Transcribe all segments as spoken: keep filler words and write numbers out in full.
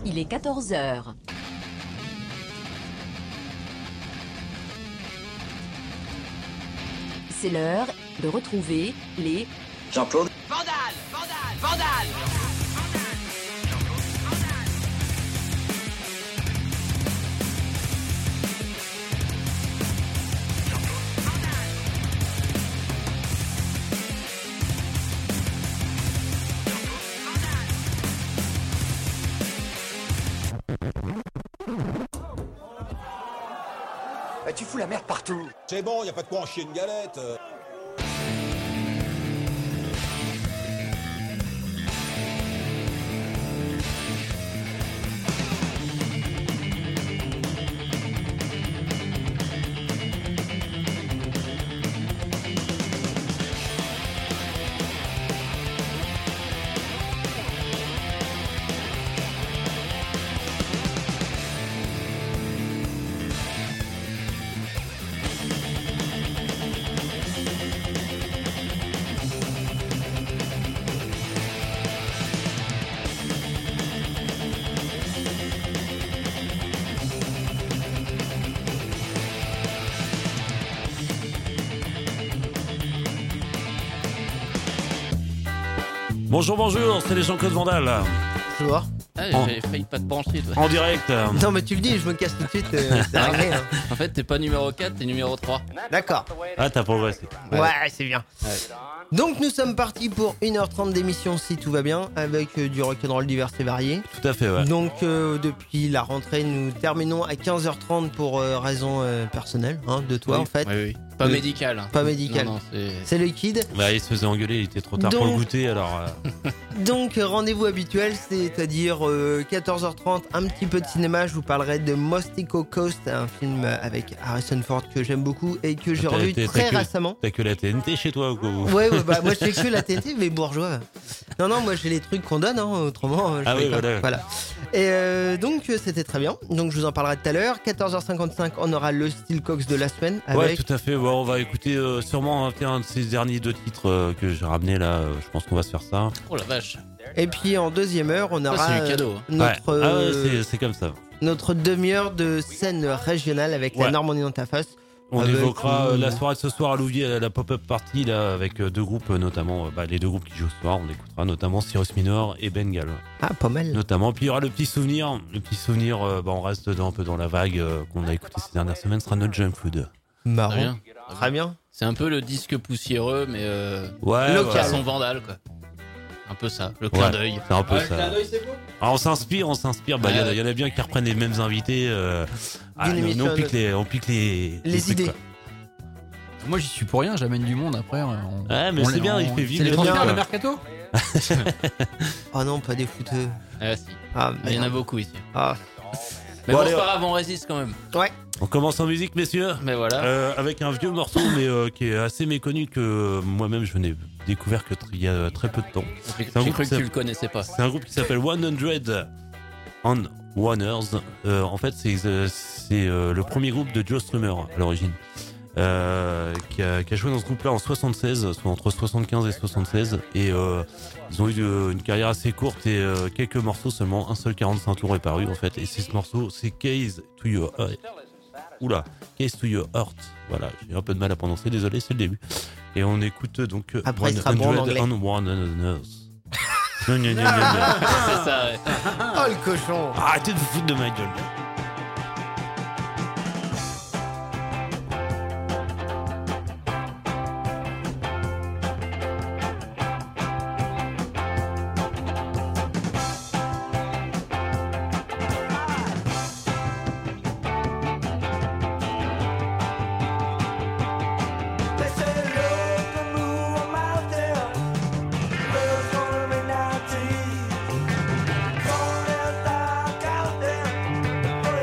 il est quatorze heures. C'est l'heure de retrouver les Jean-Claude Vandale, Vandale, Vandale. Bah, tu fous la merde partout. C'est bon, y a pas de quoi en chier une galette. Bonjour, bonjour, c'est les Jean-Claude Vandale. Bonjour. Ah, En- j'avais failli pas te brancher, toi. En direct. euh, Non mais tu le dis, je me casse tout de suite, euh, c'est réglé. Hein. En fait, t'es pas numéro quatre, t'es numéro trois. D'accord. Ah, t'as progressé. Ouais, c'est bien. Ouais. Donc nous sommes partis pour une heure trente d'émission si tout va bien, avec euh, du rock'n'roll divers et varié. Tout à fait, ouais. Donc euh, depuis la rentrée, nous terminons à quinze heures trente pour euh, raison euh, personnelle, hein, de toi Oui. en fait. Oui, oui. Pas Euh, médical. hein. Pas médical. Non, non, c'est... C'est le kid. Bah, il se faisait engueuler, il était trop tard pour le Donc- goûter, alors... euh, Donc euh, rendez-vous habituel, c'est-à-dire euh, quatorze heures trente, un petit peu de cinéma. Je vous parlerai de Mostico Coast, un film avec Harrison Ford que j'aime beaucoup et que j'ai T'as- revu t'as- très t'as que- récemment. T'as que la T N T chez toi ou quoi? Ouais, ouais, bah moi je fais que la T N T, mais bourgeois. Non, non, moi j'ai les trucs qu'on donne, hein, autrement. euh, je Ah fais oui, pas. voilà. Et euh, donc euh, c'était très bien. Donc je vous en parlerai tout à l'heure. quatorze heures cinquante-cinq, on aura le Steel Cox de la semaine Ouais, avec. tout à fait. Ouais, on va écouter euh, sûrement un, un de ces derniers deux titres euh, que j'ai ramené là. euh, je pense qu'on va se faire ça. Oh la vache. Et puis en deuxième heure, on Ça, aura c'est du cadeau. hein. euh, notre Ouais. Ah ouais, euh, c'est- c'est comme ça. notre demi-heure de scène régionale avec la Ouais. Normandie dans ta face. On Avec, évoquera euh, euh, la soirée de ce soir à Louviers, la pop-up party là, avec euh, deux groupes, euh, notamment euh, bah, les deux groupes qui jouent ce soir. On écoutera notamment Cyrus Minor et Bengal. Ah, pas mal. Notamment. Puis il y aura le petit souvenir. Le petit souvenir, euh, bah, on reste dans, un peu dans la vague euh, qu'on a écouté ces dernières semaines, sera notre junk food. Marrant. Très bien. Très bien. C'est un peu le disque poussiéreux, mais euh, Ouais, Local. façon Vandale, quoi. Un peu ça, le clin Ouais. d'œil. C'est un peu ça. Alors on s'inspire, on s'inspire. Bah, il y en a- Ouais. il y, en a bien qui reprennent les mêmes invités. Euh, ah, D'une nous, émission nous, à on pique les, on pique les, Les trucs, idées. quoi. Moi j'y suis pour rien, j'amène du monde après. On, Ouais, mais on c'est les- bien, on- il fait vivre C'est les les bien, transferts, gens, le quoi. mercato. Oh non, pas des fouteux. Ah, si. Ah, Il y en a merde. beaucoup ici. Ah. Mais Bon, bon, allez, c'est pas on- grave, on résiste quand même. Ouais. On commence en musique, messieurs. Mais voilà. Euh, avec un vieux morceau, mais euh, qui est assez méconnu que euh, moi-même je n'ai découvert que tr- il y a très peu de temps. J'ai c'est un j'ai groupe cru qui que tu s'appelle- le connaissais pas. C'est un groupe qui s'appelle one hundred and Oneers. Euh, en fait, c'est euh, c'est euh, le premier groupe de Joe Strummer à l'origine. Euh, qui, a, qui a joué dans ce groupe-là en soixante-seize, soit entre soixante-quinze et soixante-seize, et euh, ils ont eu euh, une carrière assez courte et euh, quelques morceaux seulement, un seul quarante-cinq tours est paru en fait, et c'est ce morceau, c'est Case to Your Heart. Oula, Case to Your Heart. Voilà, j'ai un peu de mal à prononcer, désolé, c'est le début. Et on écoute donc euh, Après, il sera bon en anglais. and Oneers. Gna, gna, gna, gna, gna. C'est ça, ouais. Oh le cochon. Arrêtez de vous foutre de ma gueule. They say look, move, I'm out there. Fall out, dark out there.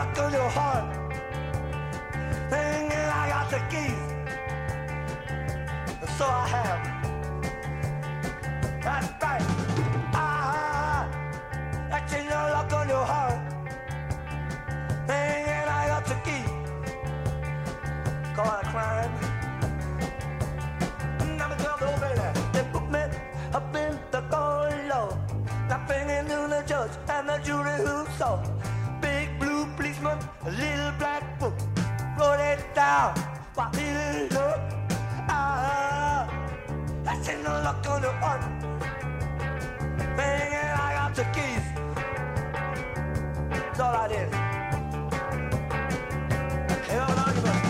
lock on your heart. Thinking I got the keys. So I have. That's right. Ah, that's in your lock on your heart. Thinking I got the key. Call it a crime. Now me tell the old lady, they put me up in the cold. Nothing into the judge and the jury who saw. Big blue policeman, a little black book. Wrote it down, while he didn't look. Ah, that's in the lock on the heart. Thinking I got the keys. That's all I did. Hey, hold on, you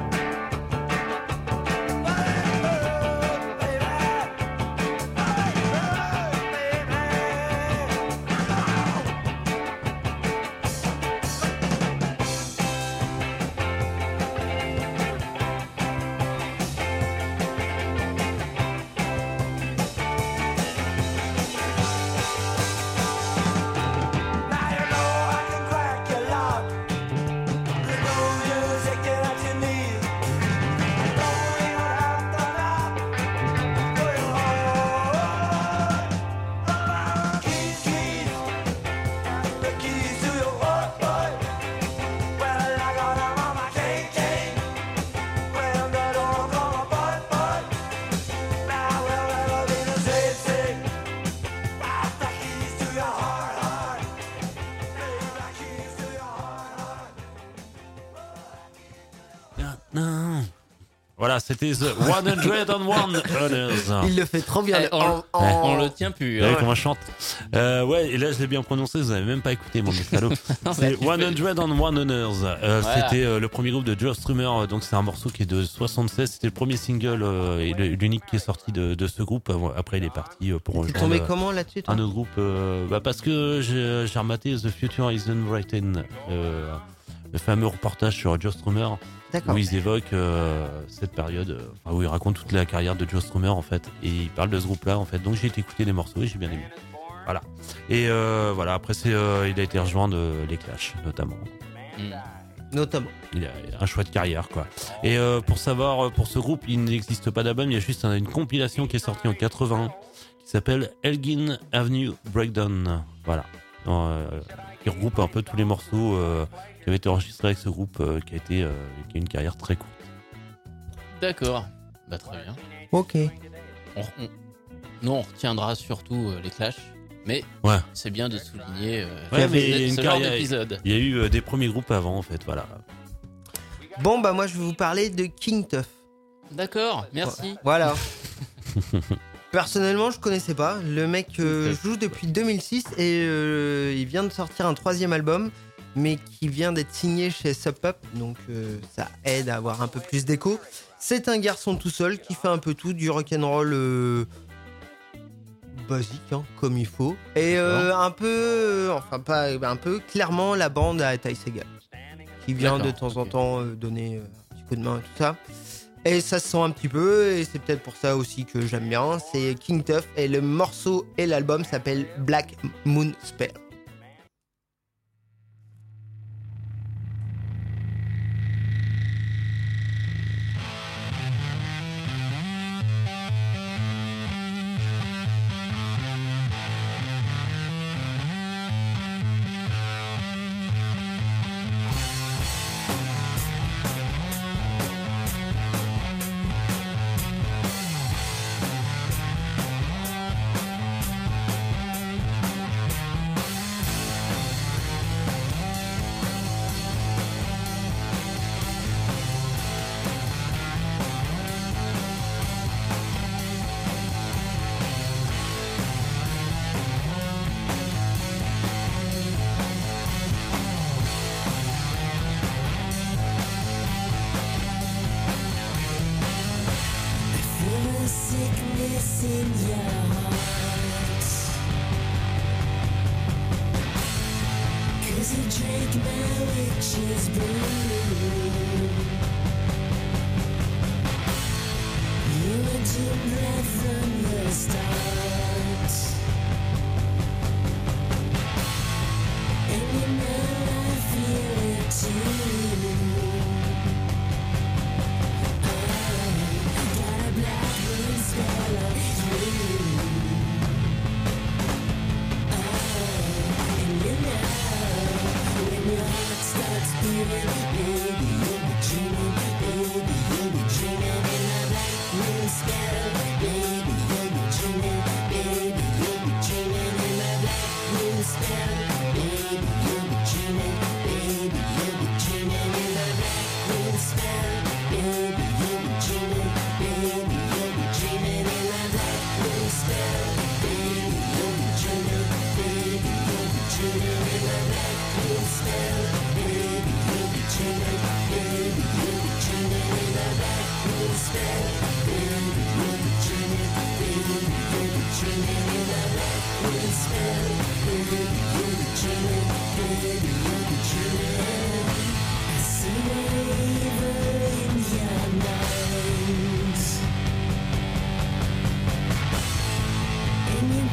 Voilà, c'était The one hundred and one Honors. Il le fait trop bien. Eh, on, En- en- on le tient plus. Vous voyez hein. comment je chante. Euh, ouais, et là je l'ai bien prononcé, vous avez même pas écouté mon salaud. C'est tu one fais- hundred and one Honors. Euh, Voilà. C'était euh, le premier groupe de Joe Strummer, donc c'est un morceau qui est de soixante-seize. C'était le premier single euh, et le- l'unique qui est sorti de, de ce groupe. Après il est parti euh, pour T'es rejoindre tombé euh, comment là-dessus, toi? un autre groupe. euh, bah parce que j'ai j'ai rematé The Future Isn't Written, euh, le fameux reportage sur Joe Strummer. D'accord. Où ils évoquent euh, cette période, euh, enfin, où ils racontent toute la carrière de Joe Strummer en fait, et ils parlent de ce groupe-là en fait. Donc j'ai été écouter des morceaux et j'ai bien aimé. Voilà. Et euh, voilà. Après c'est, euh, il a été rejoint de les Clash notamment. Mm. Notamment. Il a un choix de carrière quoi. Et euh, pour savoir, euh, pour ce groupe, il n'existe pas d'album. Il y a juste un- une compilation qui est sortie en quatre-vingt qui s'appelle Elgin Avenue Breakdown. Voilà. Euh, qui regroupe un peu tous les morceaux euh, qui avaient été enregistrés avec ce groupe euh, qui a été, euh, qui a une carrière très courte. D'accord. Bah très bien. Ok. On, on- nous on retiendra surtout euh, les Clash, mais Ouais. c'est bien de souligner euh, Ouais, ce- mais il y a une ce genre carrière- d'épisode. Il y a eu euh, des premiers groupes avant en fait, voilà. Bon, bah, moi, je vais vous parler de King Tuff. D'accord, merci. Voilà. Personnellement, je connaissais pas. Le mec euh, joue depuis deux mille six et euh, il vient de sortir un troisième album, mais qui vient d'être signé chez Sub Pop, donc euh, ça aide à avoir un peu plus d'écho. C'est un garçon tout seul qui fait un peu tout, du rock'n'roll euh, basique, hein, comme il faut, et euh, un peu, euh, enfin pas, un peu clairement la bande à Ty Segall, qui vient D'accord, de temps en ok. temps euh, donner euh, un petit coup de main et tout ça. Et ça se sent un petit peu, et c'est peut-être pour ça aussi que j'aime bien. C'est King Tuff, et le morceau et l'album s'appelle Black Moon Spell. Sickness in your heart, 'cause you drank my witch's brew. You were doomed right from the start, and you know I feel it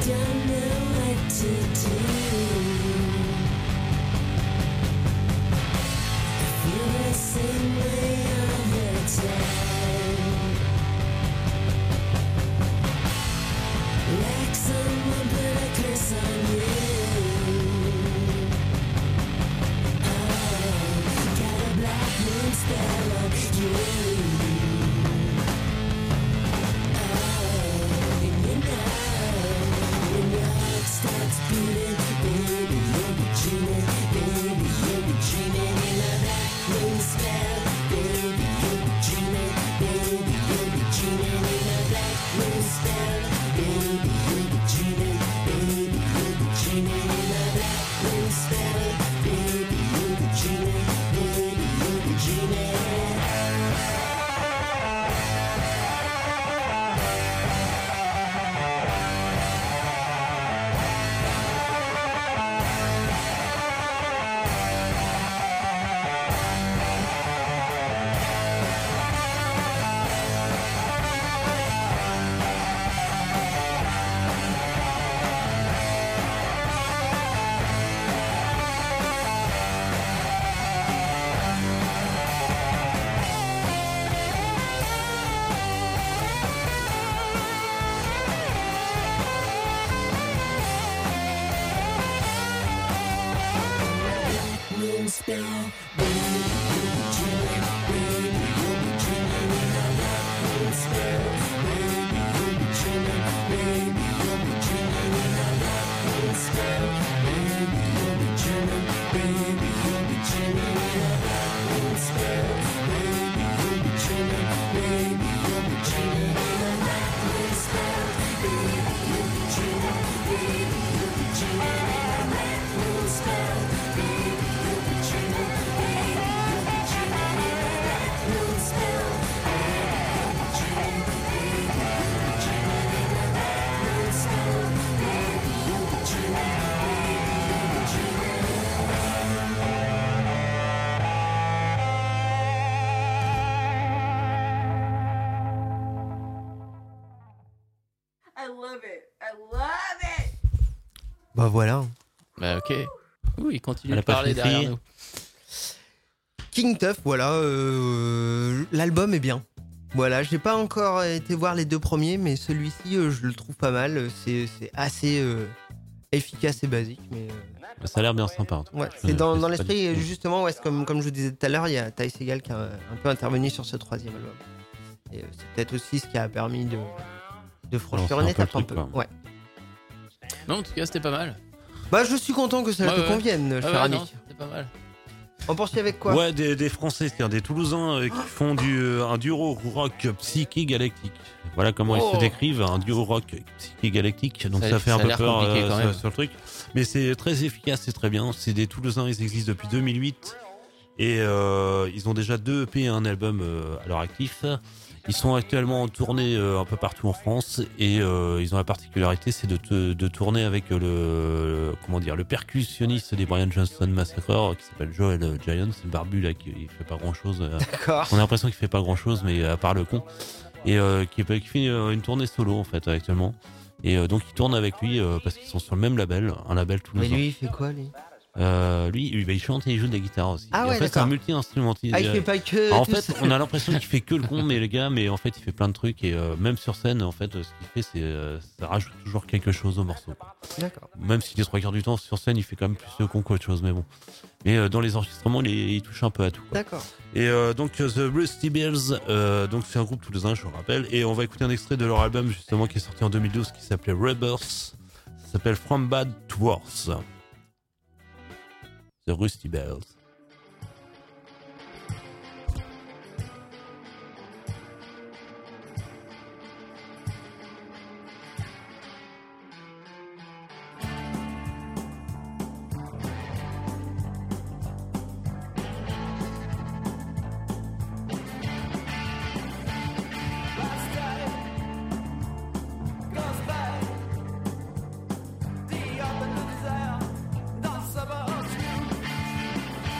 don't know what to do. I feel the same way all the time. Like someone put a curse on you. Oh, got a black moon spell on you. Oh, and you know, when your heart starts beating, baby, you'll be dreaming, baby, you'll be dreaming in a black moon spell. Baby, you'll be dreaming, baby, you'll be dreaming in a black moon spell. Baby, you'll be dreaming, baby, you'll be dreaming in a black moon spell. Baby, you'll be dreaming, baby, you'll be dreaming. Moon spell, baby, you'll be dreaming, baby, you'll be dreaming in a black moon spell. Baby, you'll be dreaming, baby, you'll be dreaming in a black moon spell. Baby, you'll be dreaming, baby, you'll be dreaming in a black moon spell. Baby, you'll be dreaming, baby, you'll be dreaming in a black moon spell. Baby, you'll be dreaming, baby, you'll be dreaming in a black moon spell. Baby, you'll be dreaming, baby, you'll be dreaming in a black moon spell. Baby, you'll be dreaming, baby, you'll be dreaming in a black moon spell. Baby, you'll be dreaming, baby, you'll be dreaming. I love it. I love it. Bah voilà. Bah ok. Oui, il continue Elle de a pas parler fait derrière essayer. nous. King Tuff, voilà, euh, l'album est bien. Voilà, j'ai pas encore été voir les deux premiers, mais celui-ci, euh, je le trouve pas mal. C'est, c'est assez euh, efficace et basique, mais euh, Ça a l'air bien sympa. en tout cas. ouais, Je- c'est dans, je dans sais pas l'esprit du tout. justement, ouais, c'est comme comme je vous disais tout à l'heure, il y a Ty Segall qui a un, un peu intervenu sur ce troisième album. Et euh, c'est peut-être aussi ce qui a permis de de franchir Lancer une un peu étape le un truc, peu. quoi. Ouais. Non, en tout cas, c'était pas mal. Bah, je suis content que ça Ouais, te ouais. convienne, Ah cher ouais, ami. non, c'était pas mal. On poursuit avec quoi? Ouais, des, des Français, c'est-à-dire des Toulousains euh, qui font du, euh, un duo rock psyché galactique. Voilà comment Oh. ils se décrivent, un duo rock psyché galactique. Donc Ça- ça, fait ça un a peu l'air peur compliqué, quand sur, même. sur le truc. Mais c'est très efficace, c'est très bien. C'est des Toulousains, ils existent depuis deux mille huit. Et euh, ils ont déjà deux E P et un album euh, à leur actif. Ils sont actuellement en tournée euh, un peu partout en France et euh, ils ont la particularité, c'est de, te- de tourner avec le, le- comment dire le percussionniste des Brian Johnson Massacre qui s'appelle Joel Giant, c'est le barbu là qui il fait pas grand chose. D'accord. On a l'impression qu'il fait pas grand chose, mais à part le con, et euh, qui, qui fait euh, une tournée solo en fait actuellement. Et euh, donc ils tournent avec lui euh, parce qu'ils sont sur le même label, un label Mais toulousain. lui, il fait quoi, lui? Euh, lui, lui, bah, il chante et il joue de la guitare aussi. Ah Et ouais, en fait, c'est d'accord. un multi-instrumentiste. Ah, il fait pas que. En tout fait, ça. on a l'impression qu'il fait que le con, mais le gars, mais en fait, il fait plein de trucs et euh, même sur scène, en fait, ce qu'il fait, c'est euh, ça rajoute toujours quelque chose au morceau. quoi. D'accord. Même si les trois quarts du temps sur scène, il fait quand même plus le con qu'autre chose, mais bon. Mais euh, dans les enregistrements, il, est- il touche un peu à tout. quoi. D'accord. Et euh, donc euh, The Rusty Bills, euh, donc c'est un groupe toulousain, je vous rappelle, et on va écouter un extrait de leur album justement qui est sorti en deux mille douze, qui s'appelait Rebirth. Ça s'appelle From Bad to Worse. The Rusty Bells. Dans sa bosse,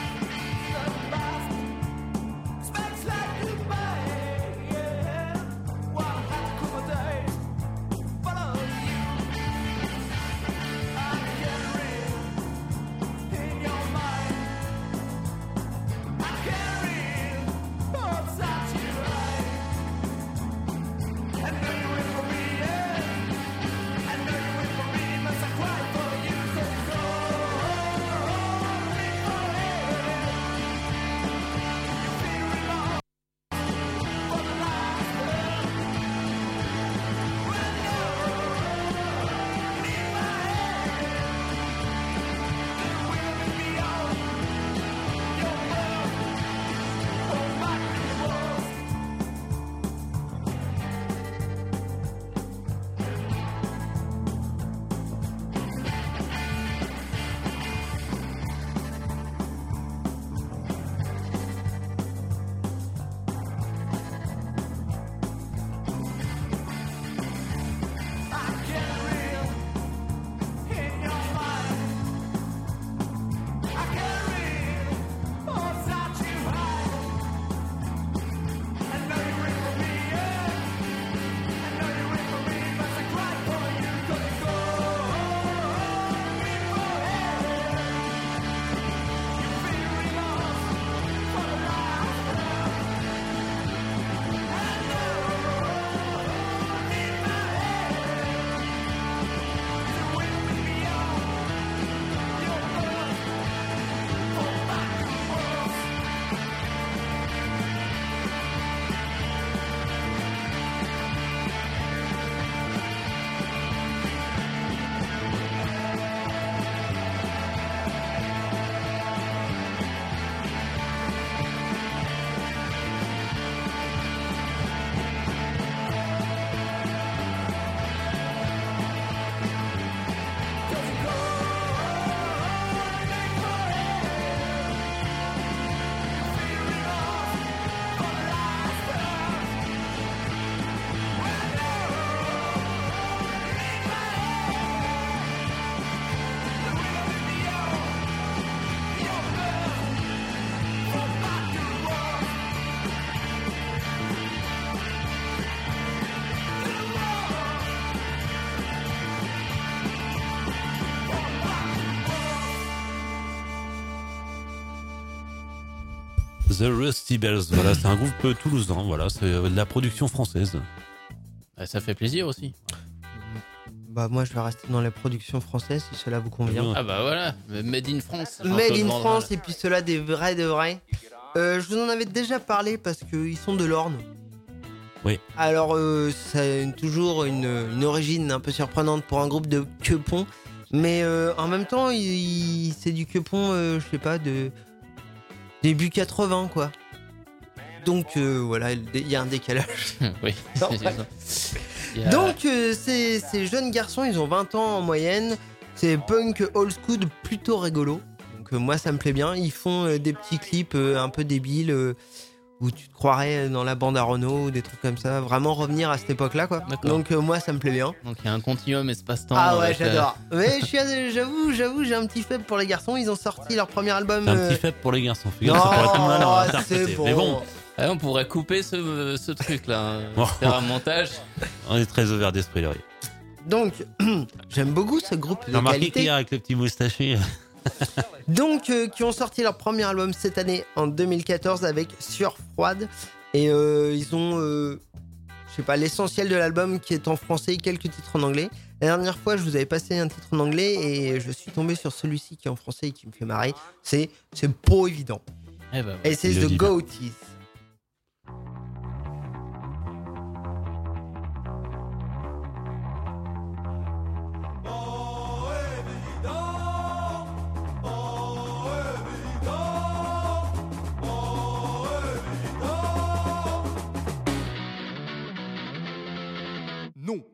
The Rusty Bells, voilà, c'est un groupe euh, toulousain, voilà, c'est euh, de la production française. Ah, ça fait plaisir aussi. Bah moi je vais rester dans la production française si cela vous convient. Ah bah voilà, Made in France. Made Jean-Claude in Vandral. France et puis ceux-là des vrais de vrais. Euh, je vous en avais déjà parlé parce qu'ils sont de l'Orne. Oui. Alors euh, c'est toujours une, une origine un peu surprenante pour un groupe de quepons. Mais euh, en même temps, il, il- c'est du quepon, euh, je sais pas, de début quatre-vingts quoi. Donc euh, voilà, il y a un décalage. Oui, Non, c'est ouais. ça. Il y a- Donc euh, ces, ces jeunes garçons, ils ont vingt ans en moyenne. C'est punk old school plutôt rigolo. Donc euh, moi ça me plaît bien. Ils font euh, des petits clips euh, un peu débiles euh, où tu te croirais dans la bande à Renault ou des trucs comme ça. Vraiment revenir à cette époque-là quoi. D'accord. Donc euh, moi ça me plaît bien. Donc il y a un continuum espace-temps. Ah ouais, avec, euh, j'adore. Mais je suis, j'avoue, j'avoue, j'ai un petit faible pour les garçons. Ils ont sorti leur premier album. C'est un euh, petit faible pour les garçons, fais gaffe, ça pourrait être mal Non, interprété. c'est bon. Mais bon, ah, on pourrait couper ce, ce truc-là. hein. Bon. Faire un montage. on est très ouvert d'esprit, Laurie. Donc j'aime beaucoup ce groupe de T'as remarqué qualité. qu'il y a avec le petit moustaché. Donc, euh, qui ont sorti leur premier album cette année en deux mille quatorze avec Sueur Froide. Et euh, ils ont, euh, je sais pas, l'essentiel de l'album qui est en français et quelques titres en anglais. La dernière fois, je vous avais passé un titre en anglais et je suis tombé sur celui-ci qui est en français et qui me fait marrer. C'est, c'est pas évident. Eh ben, Et c'est il le The dit bien. Goatees. Non.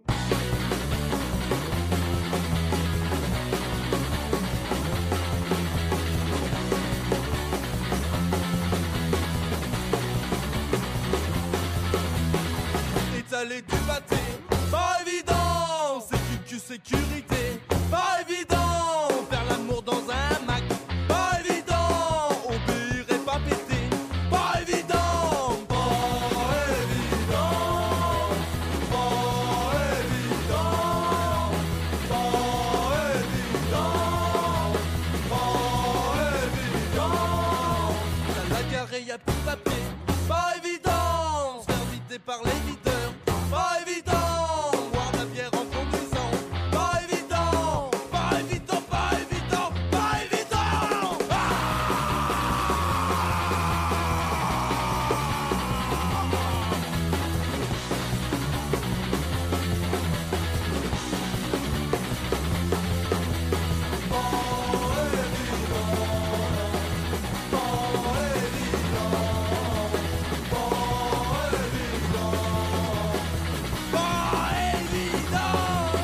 Étaler du pâté, pas évident. C'est du cul sécurité, pas évident. Faire l'amour dans un Mac, pas évident. Obéir et pas péter, pas évident. Pas évident. Pas évident. Pas évident. Pas évident. T'as la gare et y'a plus de papier, pas évident. Se faire vider par les videurs, pas évident. Boire de la bière en conduisant, pas évident. Pas évident, pas évident, pas évident. Pas évident.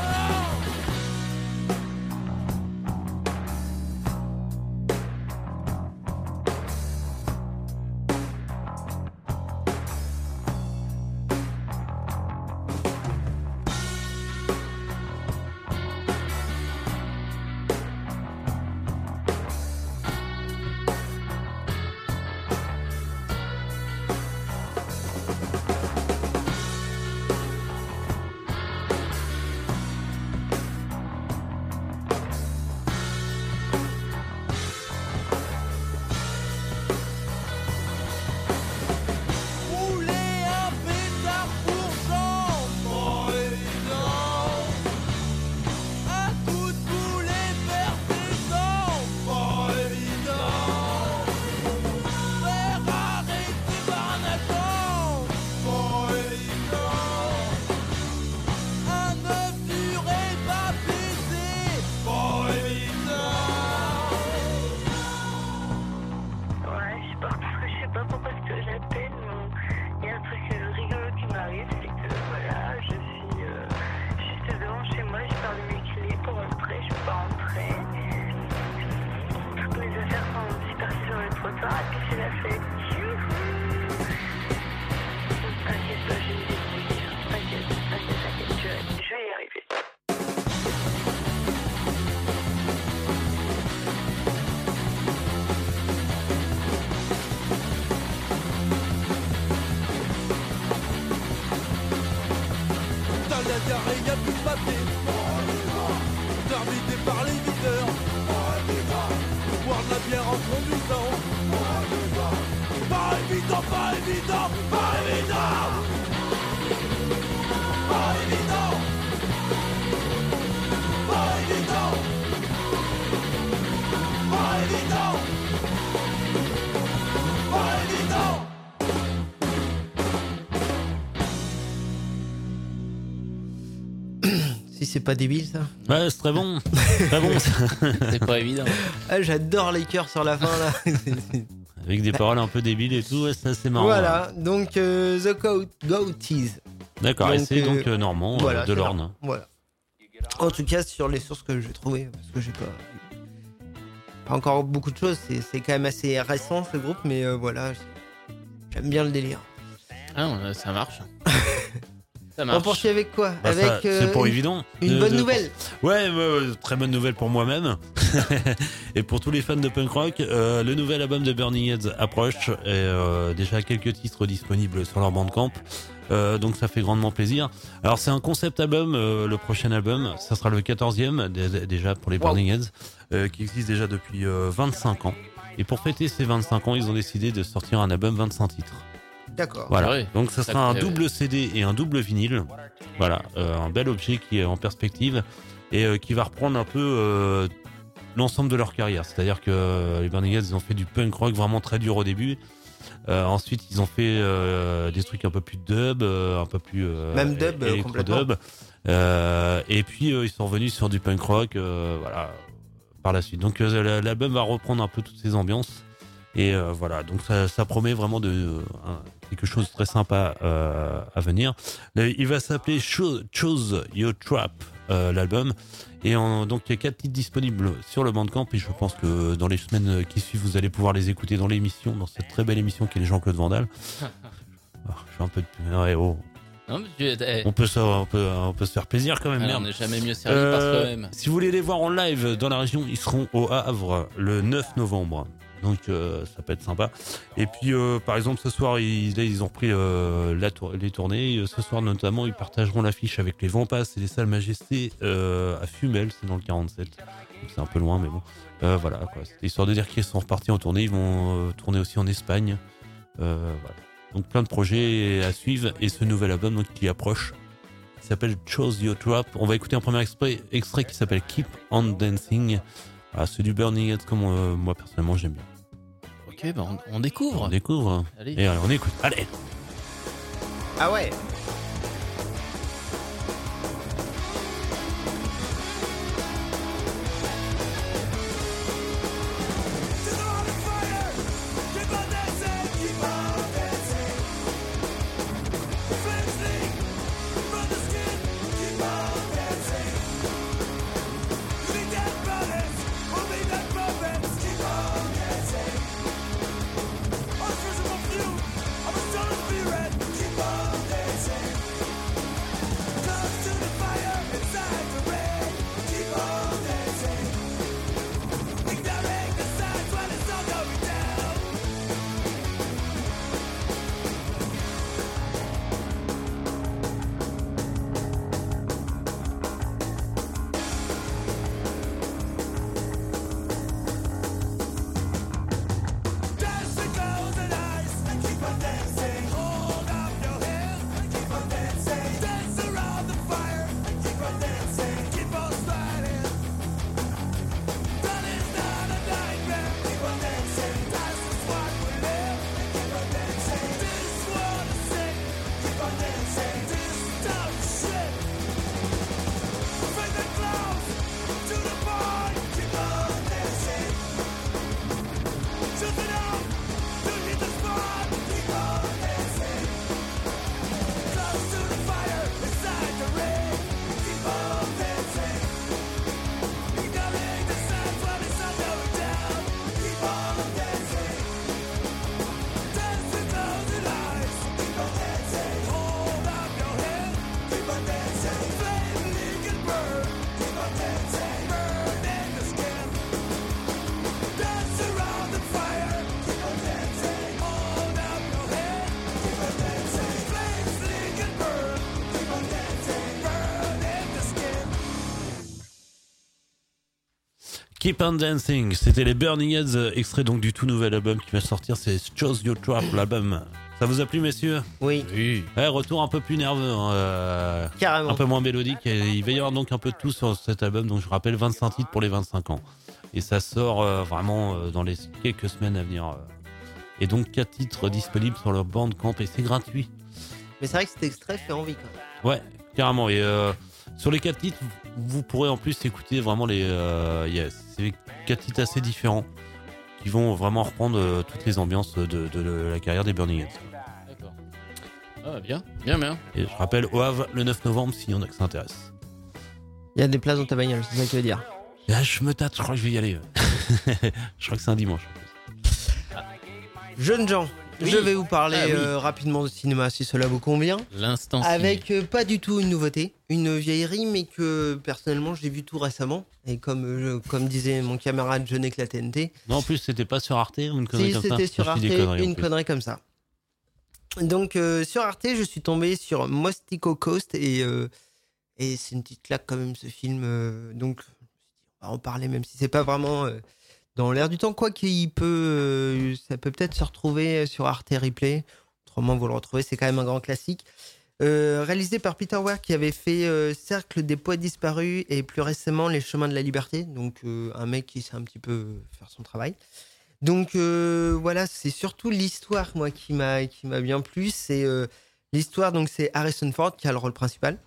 Rouler un pétard pour jambe, pas évident. Un coup de boulet vers tes dents, pas évident. Faire arrêter par un agent, pas évident. Un œuf dur et pas baisé, pas évident. Ouais, je sais pas, je sais pas pourquoi est-ce que j'appelle, mais il y a un truc euh, rigolo qui m'arrive, c'est que voilà, je suis euh, juste devant chez moi, j'ai perdu mes clés pour rentrer, je peux pas rentrer. Toutes mes affaires sont dispersées sur le trottoir, et puis c'est la fête. Youhou. T'inquiète pas, je vais y débrouiller. T'inquiète, t'inquiète, t'inquiète, je vais, je vais y arriver. Dans la gare et y'a plus de papier, terminé par les videurs, boire de la bière en conduisant, pas Pas évident, pas évident, pas évident. Pas évident. Pas évident. Pas évident. Pas évident. Si c'est pas débile ça. Ouais, c'est très bon. Très bon. C'est pas évident. Ah, j'adore les chœurs sur la fin là. Avec des paroles un peu débiles et tout, ouais, ça c'est marrant. Voilà, donc euh, The Goat, Goaties. D'accord, et Donc, c'est euh, donc euh, Normand euh, voilà, de c'est l'Orne. Normand, Voilà. En tout cas, sur les sources que j'ai trouvées, parce que j'ai pas, pas encore beaucoup de choses, c'est, c'est quand même assez récent ce groupe, mais euh, voilà, j'aime bien le délire. Ah, non, ça marche. Ça On marche. poursuit avec quoi? Bah, Avec ça, euh, c'est pour une, évident. une De- bonne de- nouvelle. Ouais, ouais, ouais, très bonne nouvelle pour moi-même. Et pour tous les fans de punk rock, euh, le nouvel album de Burning Heads approche. Et euh, déjà quelques titres disponibles sur leur Bandcamp. Euh, donc ça fait grandement plaisir. Alors c'est un concept album, euh, le prochain album, ça sera le quatorzième dé- déjà pour les Burning Heads, euh, qui existe déjà depuis euh, vingt-cinq ans. Et pour fêter ces vingt-cinq ans, ils ont décidé de sortir un album vingt-cinq titres. D'accord. Voilà. Ah ouais. Donc ça sera un Sacré- double C D et un double vinyle. Voilà, euh, un bel objet qui est en perspective et euh, qui va reprendre un peu euh, l'ensemble de leur carrière. C'est-à-dire que euh, les Burning Heads, ils ont fait du punk rock vraiment très dur au début. Euh, ensuite, ils ont fait euh, des trucs un peu plus dub, euh, un peu plus euh, Même dub, euh, complètement. dub. Euh, et puis euh, ils sont revenus sur du punk rock, euh, voilà, par la suite. Donc euh, l'album va reprendre un peu toutes ces ambiances. Et euh, voilà, donc ça, ça promet vraiment de euh, quelque chose de très sympa euh, à venir. Le- il va s'appeler Cho- Chose Your Trap, euh, l'album. Et en- donc il y a quatre titres disponibles sur le Bandcamp et je pense que dans les semaines qui suivent, vous allez pouvoir les écouter dans l'émission, dans cette très belle émission qui est les Jean-Claude Vandal. Ah, je suis un peu de... ouais, oh. Non, mais tu eh, On peut, se, on, peut, on peut se faire plaisir quand même. alors, merde. on n'est jamais mieux servi par Euh, soi-même. Si vous voulez les voir en live dans la région, ils seront au Havre le neuf novembre. Donc euh, ça peut être sympa. Et puis euh, par exemple ce soir ils, là, ils ont repris euh, la tour- les tournées. Ce soir notamment ils partageront l'affiche avec les Vampas et les Salles Majestés euh, à Fumel, c'est dans le quarante-sept. Donc c'est un peu loin mais bon. Euh, voilà quoi. C'était histoire de dire qu'ils sont repartis en tournée. Ils vont euh, tourner aussi en Espagne. Euh, voilà. Donc plein de projets à suivre et ce nouvel album donc, qui approche. Qui s'appelle Chose Your Trap. On va écouter un premier extrait, extrait qui s'appelle Keep on Dancing. Ah, c'est du Burning Head comme euh, moi personnellement j'aime bien. Ok, bah on, on découvre. On découvre. Allez. Et allez, on écoute. Allez. Ah ouais. Keep on Dancing, c'était les Burning Heads, euh, extrait donc du tout nouvel album qui va sortir, c'est Chose Your Trap, l'album. Ça vous a plu, messieurs? Oui. Oui. Ouais, retour un peu plus nerveux, hein, euh, Carrément. un peu moins mélodique. Et il va y avoir donc un peu de tout sur cet album, donc je rappelle vingt-cinq titres pour les vingt-cinq ans. Et ça sort euh, vraiment euh, dans les quelques semaines à venir. euh. Et donc quatre titres disponibles sur leur Bandcamp et c'est gratuit. Mais c'est vrai que cet extrait fait envie quand même. Ouais, carrément. Et euh, sur les quatre titres, vous pourrez en plus écouter vraiment les. Euh, y a- c'est quatre titres assez différents qui vont vraiment reprendre euh, toutes les ambiances de, de, de la carrière des Burning Heads. D'accord. Ah, bien, bien, bien. Et je rappelle au Havre le neuf novembre s'il y en a qui s'intéressent. Il y a des places dans ta bagnole, c'est ça que tu veux dire. Là, je me tâte, je crois que je vais y aller. Je crois que c'est un dimanche. Jeunes gens, Oui. je vais vous parler Ah oui. euh, rapidement de cinéma si cela vous convient. L'instant Avec euh, pas du tout une nouveauté, une vieillerie, mais que personnellement j'ai vu tout récemment. Et comme, euh, je- comme disait mon camarade Jeune la T N T, Non, en plus, c'était pas sur Arte ou une connerie si comme ça. c'était sur Je Arte, dis des conneries, en une plus. connerie comme ça. Donc euh, sur Arte, je suis tombé sur Mostico Coast et, euh, et c'est une petite claque quand même ce film. euh, donc on va en parler même si c'est pas vraiment euh, dans l'air du temps, quoi qu'il peut, euh, ça peut peut-être se retrouver sur Arte Replay. Autrement, vous le retrouvez, c'est quand même un grand classique. Euh, réalisé par Peter Weir qui avait fait euh, Cercle des poètes disparus et plus récemment Les chemins de la liberté. Donc euh, un mec qui sait un petit peu faire son travail. Donc euh, voilà, c'est surtout l'histoire moi qui m'a qui m'a bien plu. C'est euh, l'histoire, donc c'est Harrison Ford qui a le rôle principal.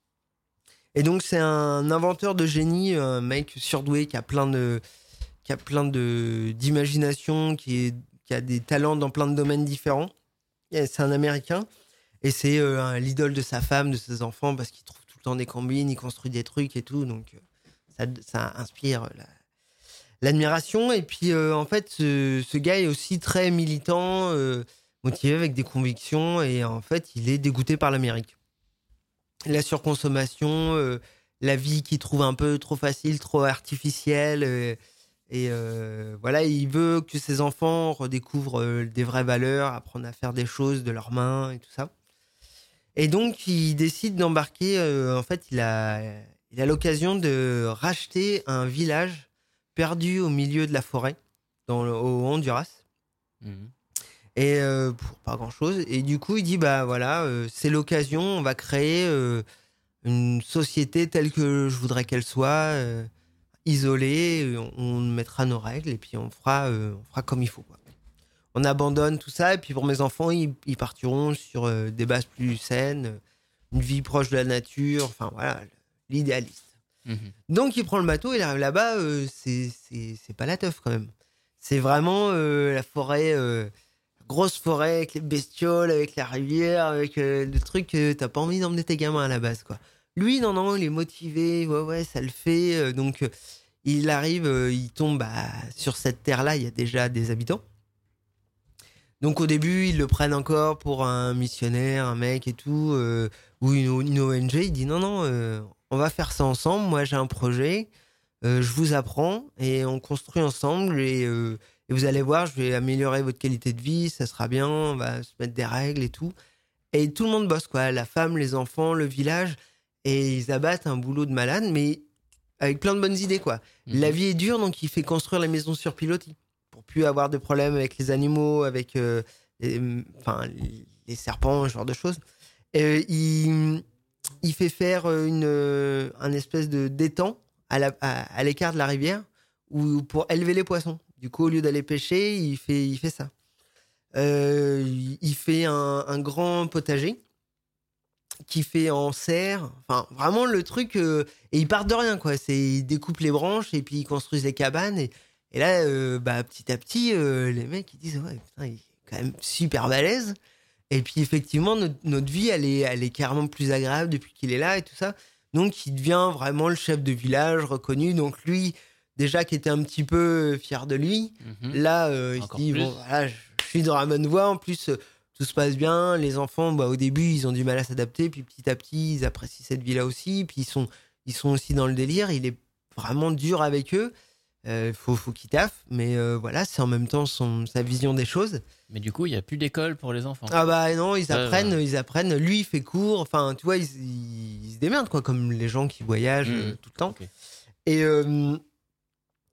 Et donc c'est un inventeur de génie, un mec surdoué qui a plein de qui a plein de d'imagination, qui est qui a des talents dans plein de domaines différents. Et c'est un Américain et c'est euh, un- l'idole de sa femme, de ses enfants parce qu'il trouve tout le temps des combines, il construit des trucs et tout. Donc euh, ça, ça inspire la- l'admiration. Et puis, euh, en fait, ce, ce gars est aussi très militant, euh, motivé avec des convictions. Et en fait, il est dégoûté par l'Amérique. La surconsommation, euh, la vie qu'il trouve un peu trop facile, trop artificielle. euh, et euh, voilà, il veut que ses enfants redécouvrent euh, des vraies valeurs, apprennent à faire des choses de leurs mains et tout ça. Et donc, il décide d'embarquer. euh, en fait, il a, il a l'occasion de racheter un village perdu au milieu de la forêt, dans le, au Honduras. Mhm. Et euh, pour pas grand chose. Et du coup, il dit bah voilà, euh, c'est l'occasion, on va créer euh, une société telle que je voudrais qu'elle soit, euh, isolée, on, on mettra nos règles et puis on fera, euh, on fera comme il faut, quoi. On abandonne tout ça, et puis pour mes enfants, ils, ils partiront sur euh, des bases plus saines, une vie proche de la nature, enfin voilà, l'idéaliste. Mhm. Donc il prend le bateau, il arrive là-bas, euh, c'est, c'est, c'est pas la teuf quand même. C'est vraiment euh, la forêt, euh, grosse forêt avec les bestioles, avec la rivière, avec euh, des trucs que t'as pas envie d'emmener tes gamins à la base, quoi. Lui, non, non, il est motivé, ouais, ouais, ça le fait. euh, donc euh, il arrive, euh, il tombe bah, sur cette terre-là, il y a déjà des habitants. Donc au début, ils le prennent encore pour un missionnaire, un mec et tout, euh, ou une, une O N G. Il dit non, non, euh, on va faire ça ensemble. Moi, j'ai un projet, euh, je vous apprends et on construit ensemble. Et, euh, et vous allez voir, je vais améliorer votre qualité de vie, ça sera bien, on va se mettre des règles et tout. Et tout le monde bosse, quoi. La femme, les enfants, le village. Et ils abattent un boulot de malade, mais avec plein de bonnes idées, quoi. Mhm. La vie est dure, donc il fait construire la maison sur pilotis pour plus avoir de problèmes avec les animaux, avec euh, les, enfin, les- les serpents, ce genre de choses. Euh, il, il fait faire une, euh, un espèce de d'étang à, la- à, à l'écart de la rivière où, pour élever les poissons. Du coup, au lieu d'aller pêcher, il fait, il fait ça. Euh, il- il fait un, un grand potager qui fait en serre. Enfin, vraiment le truc. euh, et ils partent de rien, quoi. C'est, ils découpent les branches et puis ils construisent les cabanes. Et, et là, euh, bah, petit à petit, euh, les mecs, ils disent ouais, putain, il est quand même super balèze. Et puis effectivement, notre, notre vie, elle est, elle est carrément plus agréable depuis qu'il est là et tout ça. Donc, il devient vraiment le chef de village reconnu. Donc, lui, déjà, qui était un petit peu fier de lui, Mhm. là, euh, il se Encore dit plus. bon, voilà, je, je suis dans la bonne voie. En plus, euh, tout se passe bien. Les enfants, bah, au début, ils ont du mal à s'adapter. Puis petit à petit, ils apprécient cette vie-là aussi. Puis ils sont, ils sont aussi dans le délire. Il est vraiment dur avec eux. Euh, faut, faut qu'il taffe. Mais euh, voilà, c'est en même temps son, sa vision des choses. Mais du coup, il n'y a plus d'école pour les enfants. Ah bah non, ils Ouais, apprennent, ouais. ils apprennent. Lui, il fait cours. Enfin, tu vois, ils, ils- ils se démerdent, quoi, comme les gens qui voyagent Mhm. euh, tout le temps. Ok. Et, euh,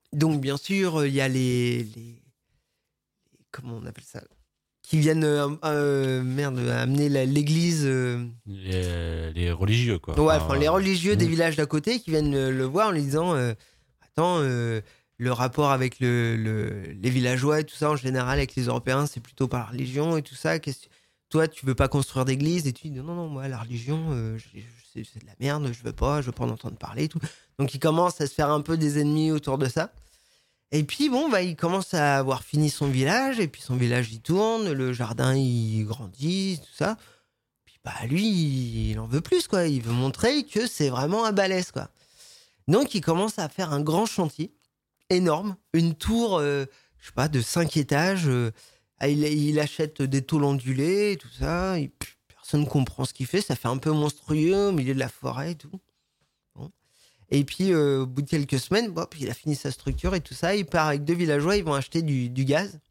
donc, bien sûr, il y a les, les. Comment on appelle ça ? Qui viennent euh, euh, merde, amener la- l'église. euh, Les, les religieux, quoi. Ouais, Enfin, enfin, les religieux des mmh. villages d'à côté qui viennent le, le voir en lui disant euh, attends, euh, le rapport avec le, le- les villageois et tout ça, en général, avec les Européens, c'est plutôt par la religion et tout ça. Qu'est-ce que- toi, tu veux pas construire d'église? Et tu dis non, non, moi, la religion, euh, je- je- c'est, c'est de la merde, je veux pas, je veux pas en entendre parler et tout. Donc, il commence à se faire un peu des ennemis autour de ça. Et puis, bon, bah, il commence à avoir fini son village, et puis son village, il tourne, le jardin, il grandit, tout ça. Bah lui, il en veut plus, quoi. Il veut montrer que c'est vraiment un balèze, quoi. Donc, il commence à faire un grand chantier, énorme, une tour, euh, je sais pas, de cinq étages. euh, il, il achète des tôles ondulées, tout ça. Et pff, personne comprend ce qu'il fait. Ça fait un peu monstrueux au milieu de la forêt et tout. Bon. Et puis, euh, au bout de quelques semaines, bon, puis il a fini sa structure et tout ça. Il part avec deux villageois, ils vont acheter du, du gaz.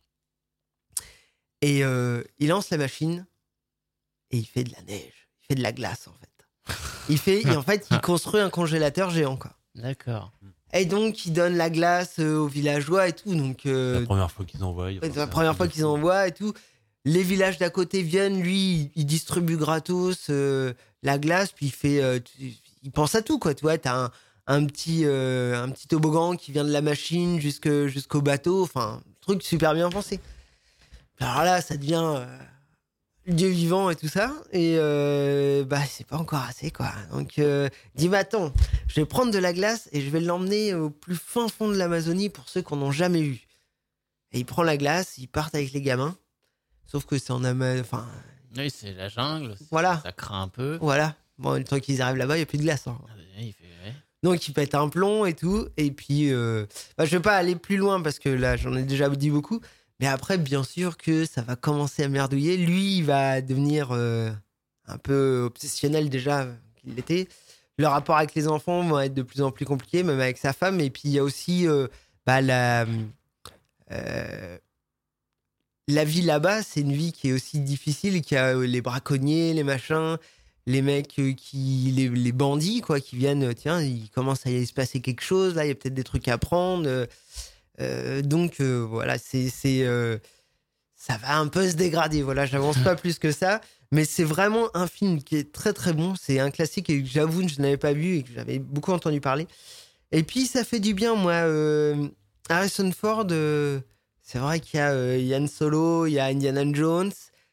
Et euh, il lance la machine. Et il fait de la neige, il fait de la glace en fait. Il fait, et en fait, il construit un congélateur géant, quoi. D'accord. Et donc, il donne la glace euh, aux villageois et tout. Donc, euh, La première fois qu'ils envoient. c'est la première fois qu'ils envoient et tout. Les villages d'à côté viennent, lui, il distribue gratos euh, la glace, puis il fait, euh, tu- il pense à tout, quoi. Tu vois, t'as un, un petit, euh, un petit toboggan qui vient de la machine jusque, jusqu'au bateau. Enfin, truc super bien pensé. Alors là, ça devient euh, Dieu vivant et tout ça. Et euh, bah, c'est pas encore assez, quoi. Donc, euh, il dit, bah, attends, je vais prendre de la glace et je vais l'emmener au plus fin fond de l'Amazonie pour ceux qui en ont jamais eu. Et il prend la glace, ils partent avec les gamins. Sauf que c'est en Amazonie. Enfin, Oui, c'est la jungle. c'est- Voilà. Ça craint un peu. voilà. Bon, le temps qu'ils arrivent là-bas, il n'y a plus de glace. hein. Ah, il fait, ouais. Donc, il pète un plomb et tout. Et puis, euh, bah, je vais pas aller plus loin parce que là, j'en ai déjà dit beaucoup. Mais après, bien sûr que ça va commencer à merdouiller. Lui, il va devenir euh, un peu obsessionnel déjà euh, qu'il l'était. Le rapport avec les enfants va être de plus en plus compliqué, même avec sa femme. Et puis, il y a aussi euh, bah, la, euh, la vie là-bas. C'est une vie qui est aussi difficile, qui a euh, les braconniers, les machins, les mecs euh, qui, les, les bandits, quoi, qui viennent. euh, Tiens, il commence à y se passer quelque chose. Là, il y a peut-être des trucs à prendre. euh, euh, donc euh, voilà, c'est, c'est euh, ça va un peu se dégrader. Voilà, j'avance pas plus que ça, mais c'est vraiment un film qui est très très bon. C'est un classique et que j'avoue que je n'avais pas vu et que j'avais beaucoup entendu parler. Et puis ça fait du bien, moi. Euh, Harrison Ford, euh, c'est vrai qu'il y a euh, Yann Solo, il y a Indiana Jones.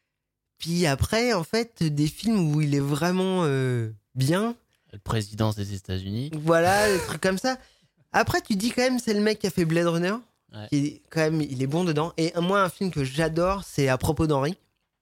Puis après, en fait, des films où il est vraiment euh, bien. La présidence des États-Unis. Voilà, des trucs comme ça. Après, tu dis quand même, c'est le mec qui a fait Blade Runner. Ouais. Qui est, quand même, il est bon dedans. Et moi, un film que j'adore, c'est À propos d'Henri.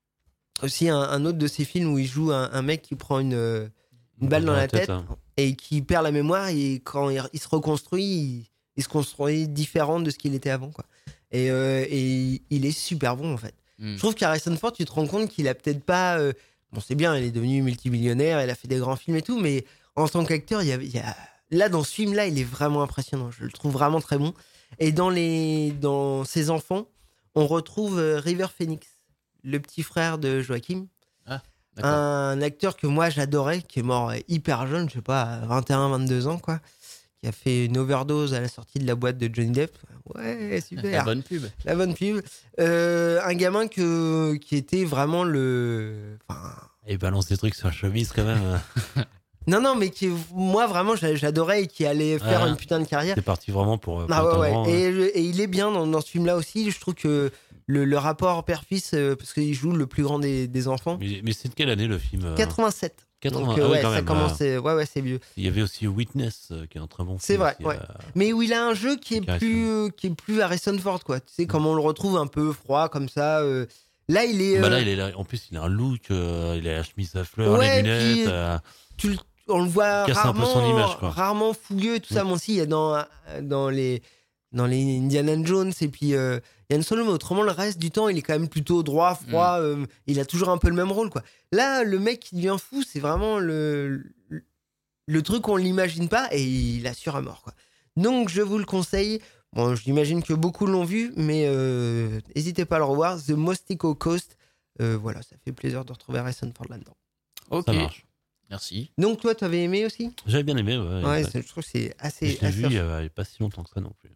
Aussi, un, un autre de ces films où il joue un, un mec qui prend une, une balle dans la tête, hein. et qui perd la mémoire. Et quand il, il se reconstruit, il, il se construit différent de ce qu'il était avant, quoi. Et, euh, et il est super bon, en fait. Mm. Je trouve qu'Harrison Ford, tu te rends compte qu'il a peut-être pas. euh, Bon, c'est bien, il est devenu multimillionnaire, il a fait des grands films et tout, mais en tant qu'acteur, il y a, il y a... là, dans ce film-là, il est vraiment impressionnant. Je le trouve vraiment très bon. Et dans, les... dans ses enfants, on retrouve euh, River Phoenix, le petit frère de Joachim. Ah, d'accord. Un acteur que moi j'adorais, qui est mort euh, hyper jeune, je sais pas, à vingt et un vingt-deux ans, quoi. Qui a fait une overdose à la sortie de la boîte de Johnny Depp. Ouais, super. La bonne pub. La bonne pub. Euh, un gamin que, qui était vraiment le. Enfin, Et balance des trucs sur la chemise quand même. non, non, mais qui, moi vraiment, j'a- j'adorais et qui allait faire Ouais. une putain de carrière. C'est parti vraiment pour. pour Ah être ouais, un ouais. grand, Et, hein. le- et il est bien dans, dans ce film-là aussi. Je trouve que le, le rapport père-fils, euh, parce qu'il joue le plus grand des, des enfants. Mais, mais c'est de quelle année le film euh quatre-vingt-sept. quatre-vingts. Donc, Ah euh, oui, ouais, quand ça même, commence. euh. c'est- Ouais, ouais, c'est vieux. Il y avait aussi Witness, euh, qui est un très bon film. C'est vrai, aussi, ouais. euh, Mais où il a un jeu qui est Qui reste, plus, euh, qui est plus Harrison Ford, quoi. Tu sais, comme on le retrouve un peu froid, comme ça. euh. Là, il est. Bah là, euh, il est là. En plus, il a un look, euh, il a la chemise à fleurs, Ouais, les puis, lunettes. euh, tu le- on le voit Il casse un peu rarement, son image, quoi. rarement fougueux, tout ça. Mm. Bon, si, il y a dans, dans les, dans les Indiana Jones et puis euh, Yann Solo, mais autrement, le reste du temps, il est quand même plutôt droit, froid. euh, il a toujours un peu le même rôle, quoi. Là, le mec qui devient fou, c'est vraiment le, le, le truc qu'on l'imagine pas et il assure à mort, quoi. Donc, je vous le conseille. Bon, j'imagine que beaucoup l'ont vu, mais euh, n'hésitez pas à le revoir. The Mostico Coast. Euh, voilà, ça fait plaisir de retrouver Harrison Ford là-dedans. Ok. Ça marche. Merci. Donc, toi, tu avais aimé aussi? J'avais bien aimé, ouais. Ouais, ouais. c'est- je trouve que c'est Et assez. je l'ai assez vu il y a il y a pas si longtemps que ça non plus.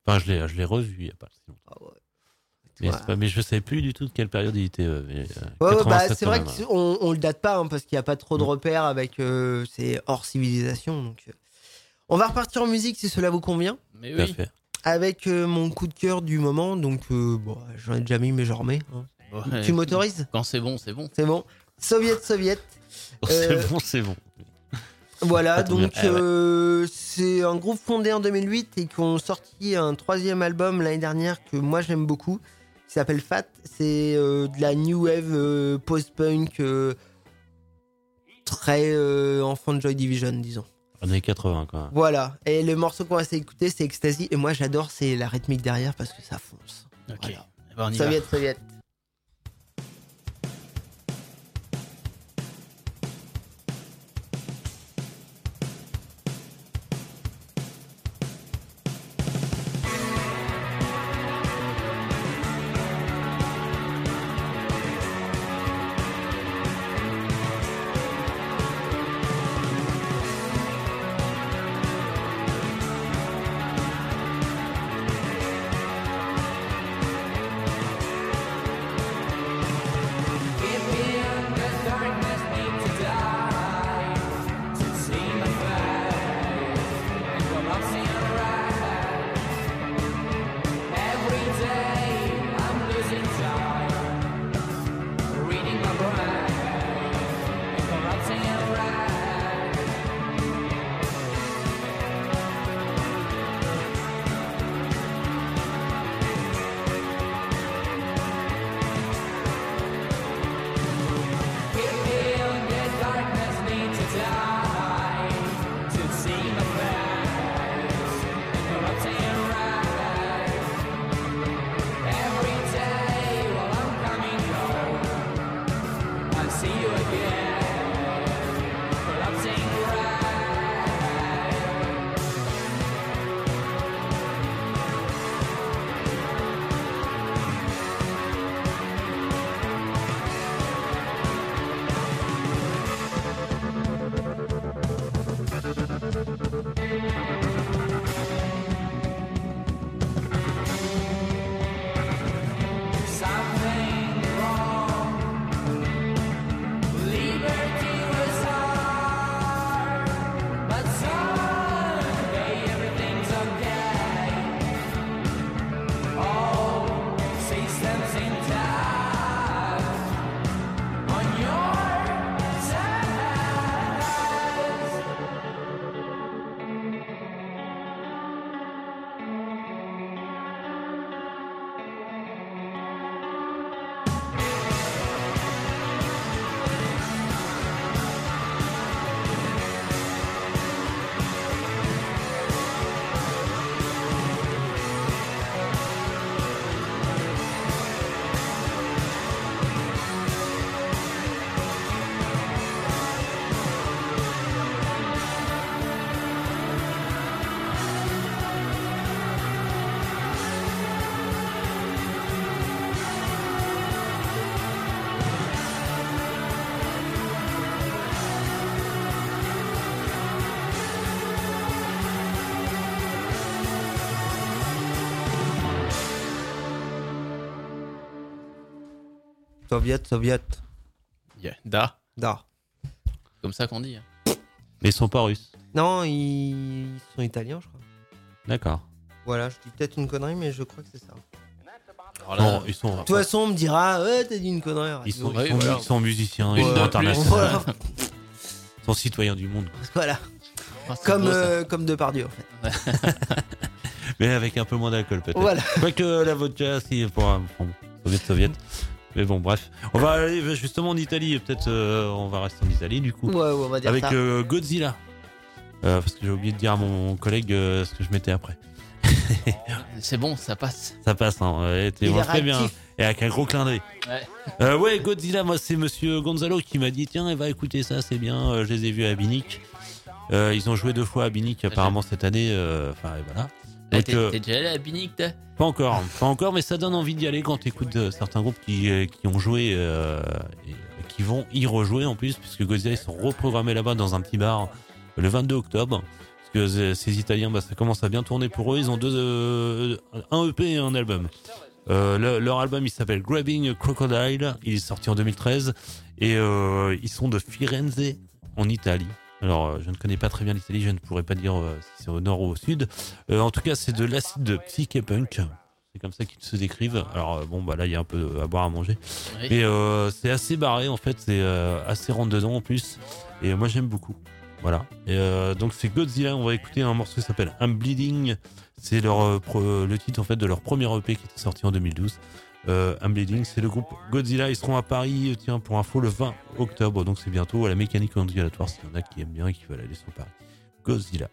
Enfin, je l'ai, je l'ai revu il y a pas si longtemps. Ah ouais. Mais, Ouais. c'est pas, mais je savais plus du tout de quelle période il était. Euh, mais, euh, Ouais, ouais, bah, quatre-vingt-sept c'est vrai quand même. qu'on on le date pas hein, parce qu'il n'y a pas trop de Mm. repères avec. Euh, c'est hors civilisation. Donc, euh. On va repartir en musique si cela vous convient. Mais Tout à oui. fait. Avec euh, mon coup de cœur du moment. Donc, euh, bon, j'en ai déjà mis, mais j'en remets. hein. Ouais. Tu m'autorises? Quand c'est bon, c'est bon. C'est bon. Soviet, Soviet. C'est Euh, bon, c'est bon. Voilà, Ça tombe donc bien. Ah ouais. euh, c'est un groupe fondé en deux mille huit et qui ont sorti un troisième album l'année dernière que moi j'aime beaucoup, qui s'appelle Fat. C'est euh, de la new wave euh, post-punk euh, très euh, enfant de Joy Division, disons. Années quatre-vingts quand même. Voilà, et le morceau qu'on va s'écouter c'est Ecstasy et moi j'adore, c'est la rythmique derrière parce que ça fonce. Ok. Voilà. Eh ben, on y va. Soviet, Soviet. Soviet, Soviet. Yeah. Da. Da. Comme ça qu'on dit. hein. Mais ils sont pas russes. Non, ils sont italiens, je crois. D'accord. Voilà, je dis peut-être une connerie, mais je crois que c'est ça. Alors là, Non, ils sont. De toute façon, on me dira, ouais, t'as dit une connerie. Ils sont, Oui, ils sont, voilà. ils sont musiciens, Ouais, ils sont plus. internationaux. Voilà. Ils sont citoyens du monde. Voilà. Ah, c'est Comme, beau, ça. euh, comme Depardieu, en fait. Mais avec un peu moins d'alcool peut-être. Voilà. Quoique la vodka, si, pour un bon, soviet, soviet. Mais bon, bref. On va aller justement en Italie. et Peut-être euh, on va rester en Italie du coup. Ouais, ouais, on va dire Avec ça. euh, Godzilla. Euh, parce que j'ai oublié de dire à mon collègue euh, ce que je mettais après. C'est bon, ça passe. Ça passe, hein. Ouais, t'es Il est vraiment très bien. réactif. Et avec un gros clin d'œil. Ouais. Euh, ouais, Godzilla, moi c'est monsieur Gonzalo qui m'a dit tiens, va écouter ça, c'est bien. Euh, je les ai vus à Binic. Euh, ils ont joué deux fois à Binic apparemment cette année. euh, Enfin, et voilà. Ah, Donc, t'es, euh, t'es déjà allé à Binic, toi pas encore, pas encore, mais ça donne envie d'y aller quand t'écoutes euh, certains groupes qui, euh, qui ont joué euh, et qui vont y rejouer en plus, puisque Godzilla ils sont reprogrammés là-bas dans un petit bar le vingt-deux octobre. Parce que ces Italiens, bah, ça commence à bien tourner pour eux. Ils ont deux, euh, un E P et un album. Euh, le, leur album, il s'appelle Grabbing a Crocodile. Il est sorti en deux mille treize. Et euh, ils sont de Firenze, en Italie. Alors, euh, je ne connais pas très bien l'Italie. Je ne pourrais pas dire euh, si c'est au nord ou au sud. Euh, en tout cas, c'est de l'acide psyché-punk. C'est comme ça qu'ils se décrivent. Alors, euh, bon, bah là, il y a un peu à boire, à manger. Oui. Et euh, c'est assez barré, en fait. C'est euh, assez rentre-dedans, en plus. Et euh, moi, j'aime beaucoup. Voilà. Et euh, donc, c'est Godzilla. On va écouter un morceau qui s'appelle I'm Bleeding. C'est leur, euh, pro, le titre, en fait, de leur premier E P qui était sorti en deux mille douze. Euh, I'm Bleeding, c'est le groupe Godzilla. Ils seront à Paris, tiens, pour info, le vingt octobre. Donc, c'est bientôt à la Mécanique Ondulatoire, s'il y en a qui aiment bien et qui veulent aller sur Paris. Godzilla.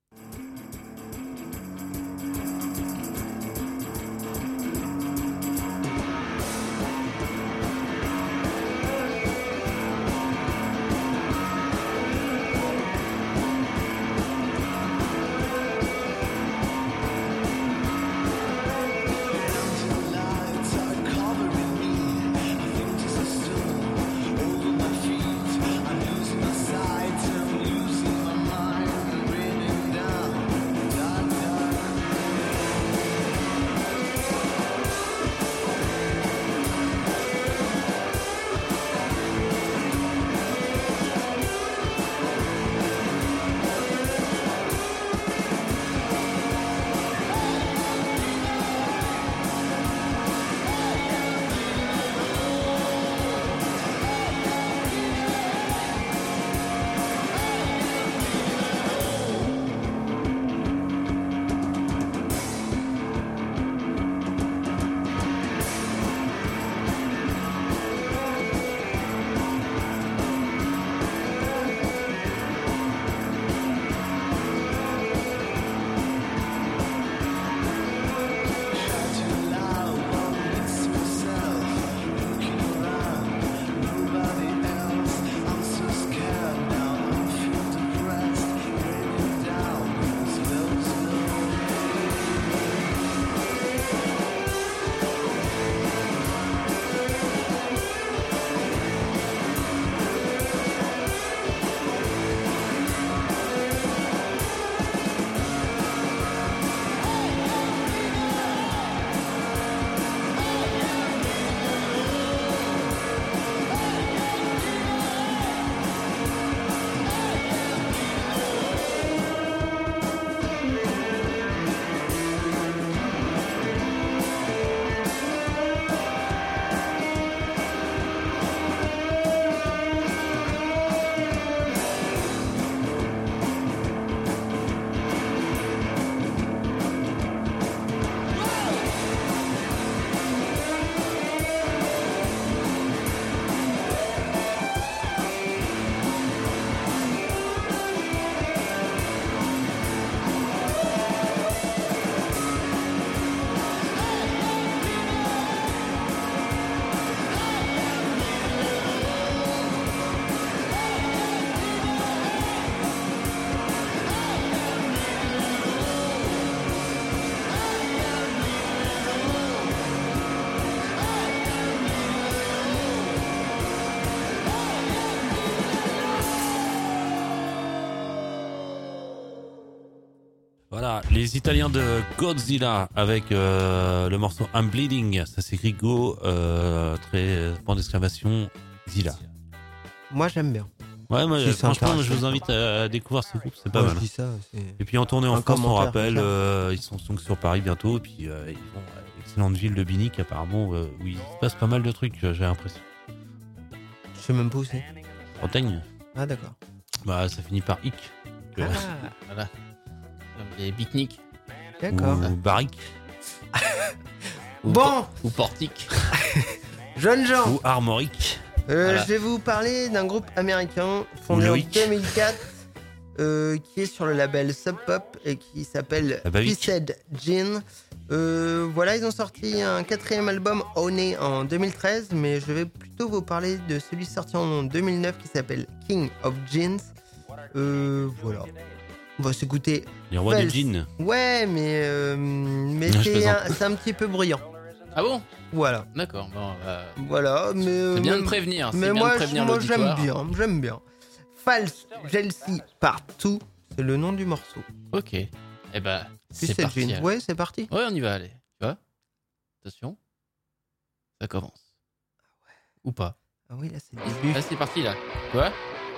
Voilà, les Italiens de Godzilla avec euh, le morceau I'm Bleeding. Ça s'écrit Go, euh, très point d'exclamation, Zilla. Moi, j'aime bien. Ouais, moi, Si, franchement, je vous invite à, à découvrir ce groupe, c'est pas Moi, mal. je dis ça, c'est et puis en tournée en un France, on commentaire, rappelle, c'est ça. euh, ils sont donc sur Paris bientôt, et puis euh, ils vont à l'excellente ville de Binic, apparemment, euh, où il se passe pas mal de trucs, j'ai l'impression. Je sais même pas où c'est. Bretagne. Ah, d'accord. Bah, ça finit par Ic. Ah, Voilà. Comme les pique-niques. d'accord. Ou Barrique. Ou Bon, por- Ou portique. jeunes gens, Ou Armorique. euh, Voilà. je vais vous parler d'un groupe américain fondé en Loïc. deux mille quatre euh, qui est sur le label Sub Pop et qui s'appelle Ah bah oui. Pissed Gin. Euh, voilà, ils ont sorti un quatrième album Honey en deux mille treize, mais je vais plutôt vous parler de celui sorti en deux mille neuf qui s'appelle King of Jeans. Euh, voilà. On va s'écouter. Les rois Fels. du jean. Ouais, mais, euh, mais Non, je c'est plaisante. un, c'est un petit peu bruyant. Ah bon? Voilà. D'accord. Bon, bah, Voilà, mais. euh, c'est bien de même- prévenir. C'est Mais bien moi, de je- prévenir moi j'aime l'auditoire. bien, j'aime bien. False Jealousy Part deux, c'est le nom du morceau. Ok. Eh ben, c'est Twisted parti. Jeans. alors. Ouais, c'est parti. Ouais, on y va, allez. Tu vois? Attention. Ça commence. Ou pas. Ah oui, là, c'est le début. Là, c'est parti, là. Tu vois?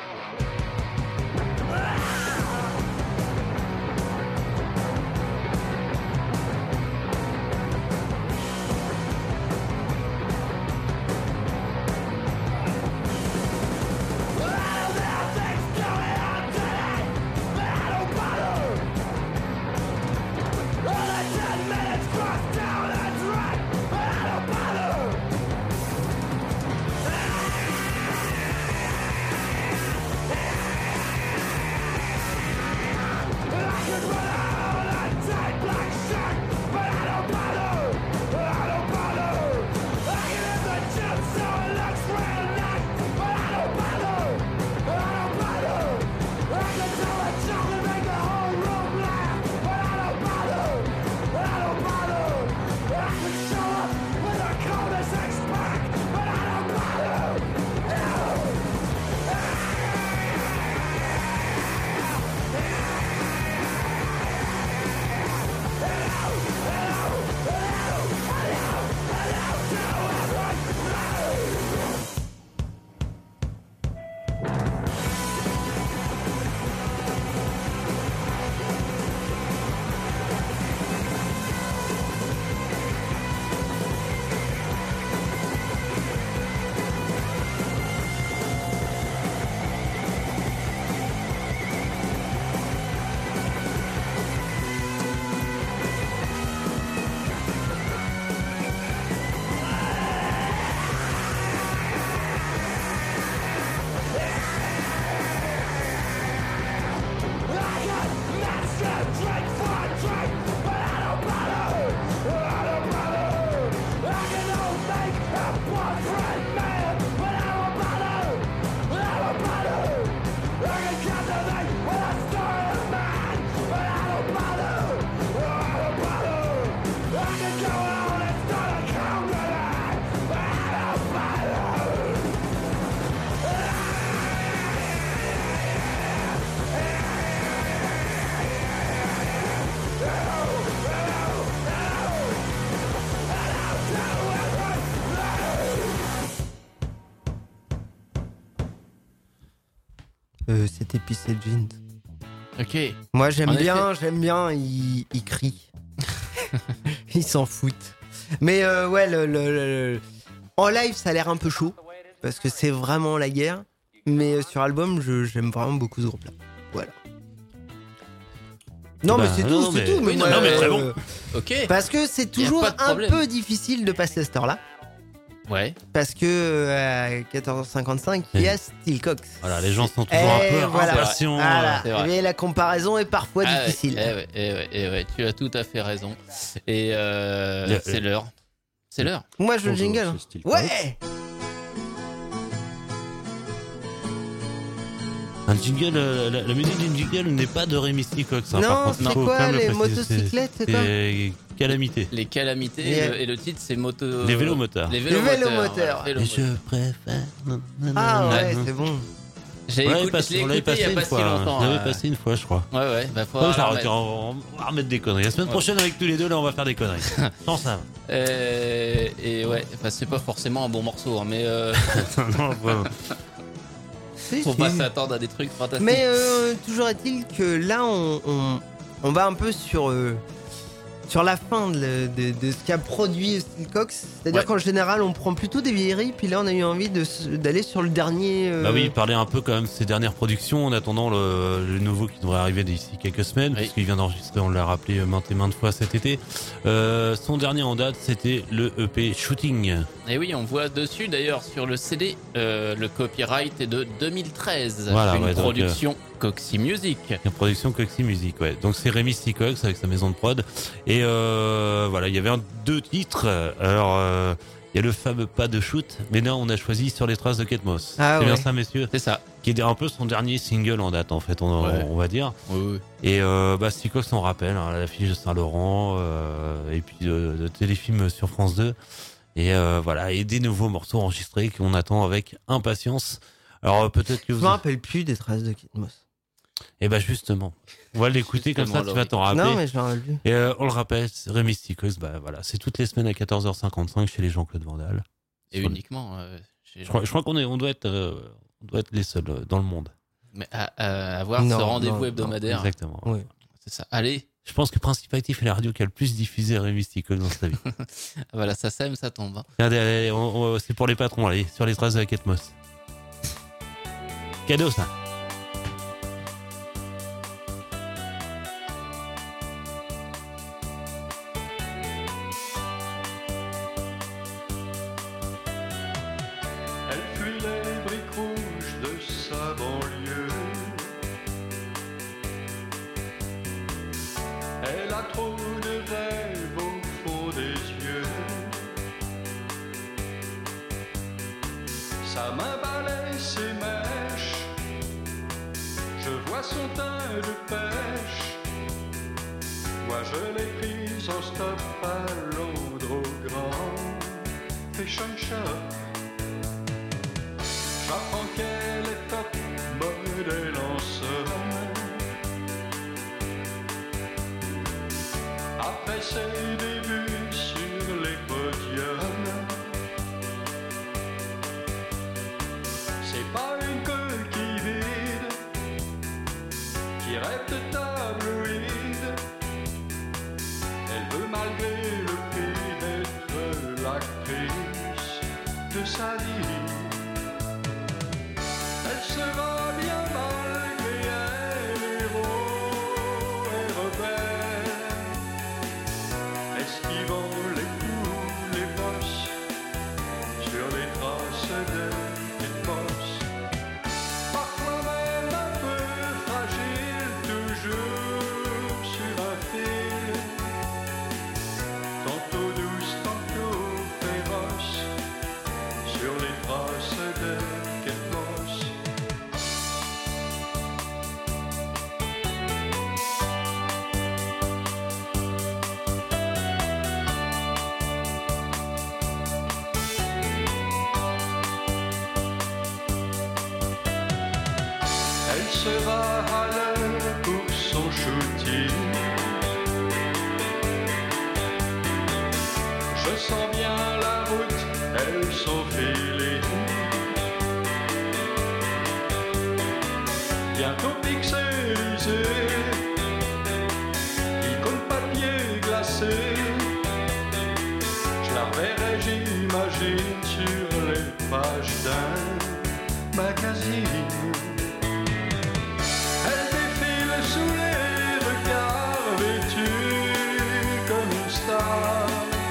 Euh, C'était Twisted Jeans. Ok. Moi, j'aime En bien, j'aime bien, il, il crie. Il s'en fout. Mais euh, ouais, le, le- le- en live, ça a l'air un peu chaud. Parce que c'est vraiment la guerre. Mais euh, sur album, je- j'aime vraiment beaucoup ce groupe-là. Voilà. Non, Bah, mais c'est non, tout, c'est mais- tout. oui, moi, non, mais très euh, bon. Ok. Parce que c'est Y a toujours pas de un problème. peu difficile de passer à cette heure-là. Ouais. Parce que euh, à quatorze heures cinquante-cinq, il y a Stillcox. Voilà, les gens sont toujours un Et peu voilà. impatients. Voilà. C'est vrai. Mais la comparaison est parfois Ah ouais, difficile. eh ouais, eh ouais, eh ouais, tu as tout à fait raison. Et euh, Le- c'est l'heure. C'est l'heure. Moi, je veux le Bonjour, jingle. c'est Stillcox. Ouais. Un jingle, euh, la, la musique d'une jingle n'est pas de Rémi Stillcox. Hein, Non, par contre, c'est il faut quoi, quand même le les préciser, motocyclettes, c'est quoi C'est Calamité. Les calamités Et- et, le, et le titre c'est moto. Les vélos moteurs. Les Les vélomoteurs. vélomoteurs. voilà, Et vélomoteurs. je préfère. Ah ouais, Ouais. c'est bon. J'ai On l'avait écouté, passé, je l'ai on l'avait écouté il y passé a une pas si fois. longtemps. On l'avait euh. passé une fois, je crois. Ouais, ouais, bah faut Oh, la ça remettre. arrête, on va remettre des conneries. La semaine Ouais. prochaine, avec tous les deux, là, on va faire des conneries. Sans ça. Euh, et ouais, enfin, c'est pas forcément un bon morceau, hein, mais euh, non, vraiment. Si, faut si. pas s'attendre à des trucs fantastiques. Mais euh, toujours est-il que là, on, on, on va un peu sur, euh, sur la fin de, de, de ce qu'a produit Stillcox. C'est-à-dire Ouais. qu'en général, on prend plutôt des vieilleries, puis là, on a eu envie de se- d'aller sur le dernier. euh, Bah oui, parler un peu quand même de ses dernières productions en attendant le, le nouveau qui devrait arriver d'ici quelques semaines, Oui. puisqu'il vient d'enregistrer, on l'a rappelé maintes et maintes fois cet été. Euh, son dernier en date, c'était le E P Shooting. Et oui, on voit dessus d'ailleurs sur le C D, euh, le copyright est de deux mille treize. Voilà, une ouais, donc, production Coxy Music. La production Coxy Music, ouais. Donc c'est Rémi Stillcox avec sa maison de prod. Et euh, voilà, il y avait un, deux titres. Alors, euh, il y a le fameux Pas de shoot, mais là on a choisi Sur les traces de Kate Moss. Ah c'est bien ouais. ça, messieurs. C'est ça. Qui est un peu son dernier single en date, en fait, on, Ouais. on va dire. Oui, oui. Et euh, bah, Stillcox, on rappelle, hein, l'affiche de Saint-Laurent, euh, et puis de, de téléfilms sur France deux. Et euh, voilà, et des nouveaux morceaux enregistrés qu'on attend avec impatience. Alors euh, peut-être que Je vous... me rappelle plus des traces de Kate Moss. Et bah justement, on va l'écouter comme ça, Justement, tu vas t'en rappeler. Non, mais je l'aurais lu. Et euh, on le rappelle, Rémi Sticos, bah voilà, c'est toutes les semaines à quatorze heures cinquante-cinq chez les Jean-Claude Vandal. Et Sur uniquement. euh, chez les Je crois, gens. je crois qu'on est, on doit être, euh, on doit être les seuls euh, dans le monde. Mais à, à avoir Non, ce rendez-vous non, hebdomadaire. Exactement. Oui. C'est ça. Allez, Je pense que Principe Actif est la radio qui a le plus diffusé Rémi Sticos dans sa vie. voilà, ça sème, ça tombe. hein. Regardez, allez, on- on- c'est pour les patrons, allez, sur les traces de la Kate Moss. Cadeau ça. Elle fuit les briques rouges de sa banlieue. Elle a trop de rêves au fond des yeux. Sa main balaye ses mèches. Je vois son teint de pêche. Moi je l'ai prise en stop à Londres au grand Fashion Shop. J'apprends qu'elle est top modèle en somme. Après ses débuts sur les podiums, c'est pas une coquille vide qui rêve de tabloïd. Elle veut malgré le prix d'être l'actrice de sa vie. Elle sera bien malgré elle, héros et rebelle, esquivant les coups, les bosses, sur les traces de Kate Moss. Parfois même un peu fragile, toujours sur un fil, tantôt douce, tantôt féroce, sur les traces de Kate Moss. Elle sera à l'heure pour son shooting. Je sens bien la route, elle son feeling. Bientôt pixelisé, icône papier glacé. Je la reverrai, j'imagine, sur les pages d'un magazine. Elle défile sous les regards, vêtue comme une star.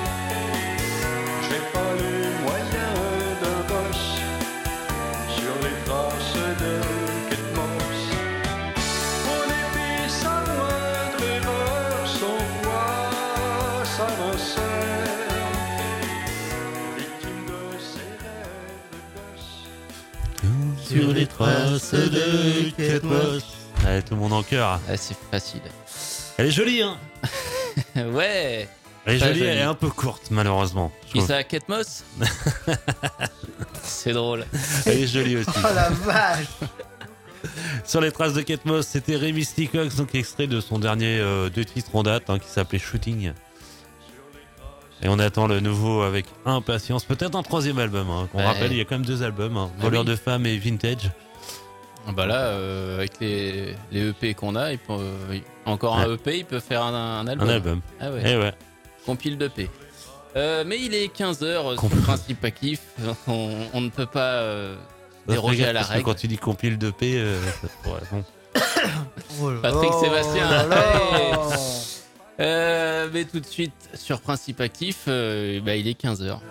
J'ai pas les moyens d'un boss sur les traces de Kate Moss. On épie sa moindre erreur, son poids, sa minceur, victime de ses rêves de gosse. Sur les traces de Kate Moss. Allez, tout le monde en cœur. Ah, c'est facile. Elle est jolie, hein. Ouais. Elle est Pas jolie, jolie. elle est un peu courte, malheureusement. Je Qui trouve. ça, Kate Moss? C'est drôle. Elle est jolie aussi. Oh la vache. Sur les traces de Kate Moss, c'était Rémi Sticos, donc extrait de son dernier euh, deux titres en date, hein, qui s'appelait Shooting. Et on attend le nouveau avec impatience. Peut-être un troisième album. Hein. On Ouais. rappelle, il y a quand même deux albums, hein. Ah Voleur oui. de femmes et Vintage. Ah bah là, euh, avec les, les E P qu'on a, il peut, euh, encore un Ouais. E P, il peut faire un, un album. Un album. Ah ouais. Eh ouais. Compile d'E P. Euh, mais il est quinze heures sur Compil- le principe actif. On, on ne peut pas euh, déroger Regarde, à la parce que règle. Quand tu dis compile de P, euh, ça- ouais, bon. Oh là Patrick là. Sébastien. Oh là là. Allez. Euh, mais tout de suite, sur principe actif, euh, bah, il est quinze heures.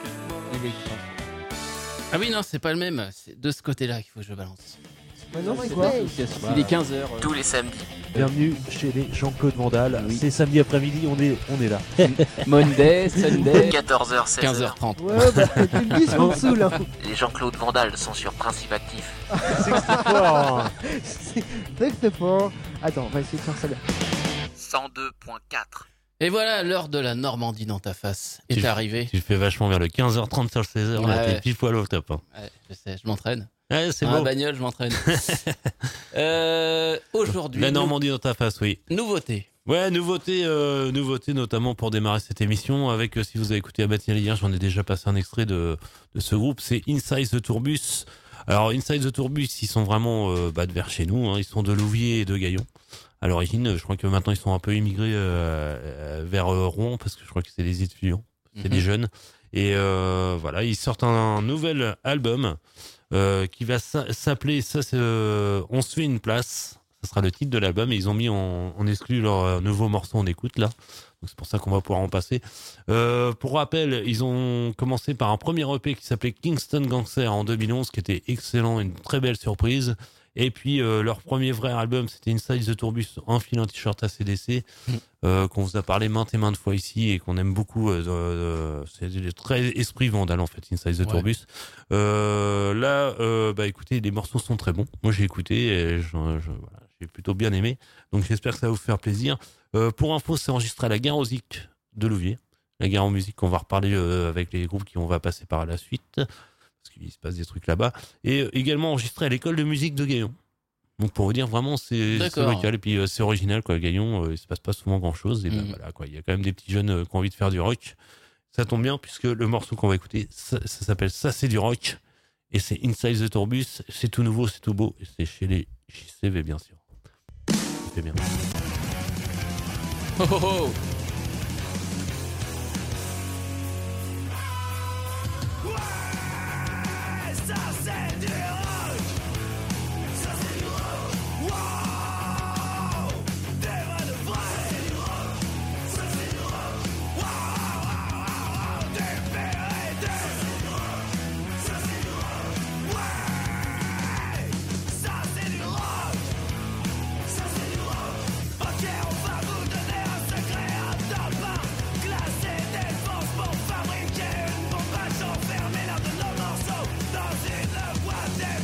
Ah oui, non, c'est pas le même. C'est de ce côté-là qu'il faut que je balance. c'est quoi ? Il est quinze heures. Tous les samedis. Bienvenue chez les Jean-Claude Vandal. C'est samedi après-midi, on est, on est là. Monday, Sunday. quatorze heures, seize heures. quinze heures trente. Ouais, bah, tu me dis en dessous là. Les Jean-Claude Vandal sont sur Principe Actif. C'est sixty-four. Attends, on va essayer de faire ça bien. cent deux point quatre. Et voilà, l'heure de la Normandie dans ta face est Tu le- arrivée. Tu le fais vachement vers le quinze heures trente sur le seize heures, là, Ouais. t'es pile poil au top. Hein. Ouais, je sais, je m'entraîne. Ouais, c'est Dans la beau. bagnole, je m'entraîne. euh, aujourd'hui, La nou- Normandie dans ta face, oui. nouveauté. Ouais, nouveauté, euh, nouveauté notamment pour démarrer cette émission avec, euh, si vous avez écouté la matinale hier, j'en ai déjà passé un extrait de, de ce groupe, c'est Inside the Tourbus. Alors Inside the Tourbus, ils sont vraiment euh, bah, de vers chez nous, hein, ils sont de Louviers et de Gaillon. À l'origine, je crois que maintenant ils sont un peu immigrés euh, euh, vers euh, Rouen parce que je crois que c'est des étudiants, c'est Mhm. des jeunes. Et euh, voilà, ils sortent un, un nouvel album euh, qui va s'a- s'appeler ça, c'est, euh, On se fait une place. Ça sera le titre de l'album et ils ont mis en, en exclu leur euh, nouveau morceau, on écoute là. Donc c'est pour ça qu'on va pouvoir en passer. Euh, pour rappel, ils ont commencé par un premier E P qui s'appelait Kingston Gangster en deux mille onze, qui était excellent, une très belle surprise. Et puis euh, leur premier vrai album, c'était Inside the Tourbus, un fil, un t-shirt A C D C, euh, qu'on vous a parlé maintes et maintes fois ici et qu'on aime beaucoup. Euh, euh, c'est très esprit Vandal en fait, Inside the Ouais. Tourbus. Euh, là, euh, bah écoutez, les morceaux sont très bons. Moi j'ai écouté et je, je- voilà, j'ai plutôt bien aimé. Donc j'espère que ça va vous faire plaisir. Euh, pour info, c'est enregistré à la Gare aux Zik de Louviers. La Gare en musique, qu'on va reparler euh, avec les groupes qui on va passer par la suite. Parce qu'il se passe des trucs là-bas. Et euh, également enregistré à l'école de musique de Gaillon. Donc pour vous dire, vraiment, c'est c'est D'accord. local. Et puis euh, c'est original, quoi. Gaillon, euh, il se passe pas souvent grand-chose. Et ben Mhm. voilà, quoi. Il y a quand même des petits jeunes euh, qui ont envie de faire du rock. Ça tombe bien, puisque le morceau qu'on va écouter, ça, ça s'appelle Ça c'est du rock. Et c'est Inside the Tourbus. C'est tout nouveau, c'est tout beau. Et c'est chez les J C V, bien sûr. C'est bien. Oh, oh, oh. Ça c'est du rock. Ça c'est du rock. Wow. Des vrais de vrais. C'est du rock. Ça c'est du rock. Wow. Des pères et des. Ça c'est du rock. Ouais. Ça c'est du rock. Ça c'est du rock. Ok, on va vous donner un secret à deux pas. Classer des forces pour fabriquer une bombe à enfermer l'un de nos morceaux dans une boîte et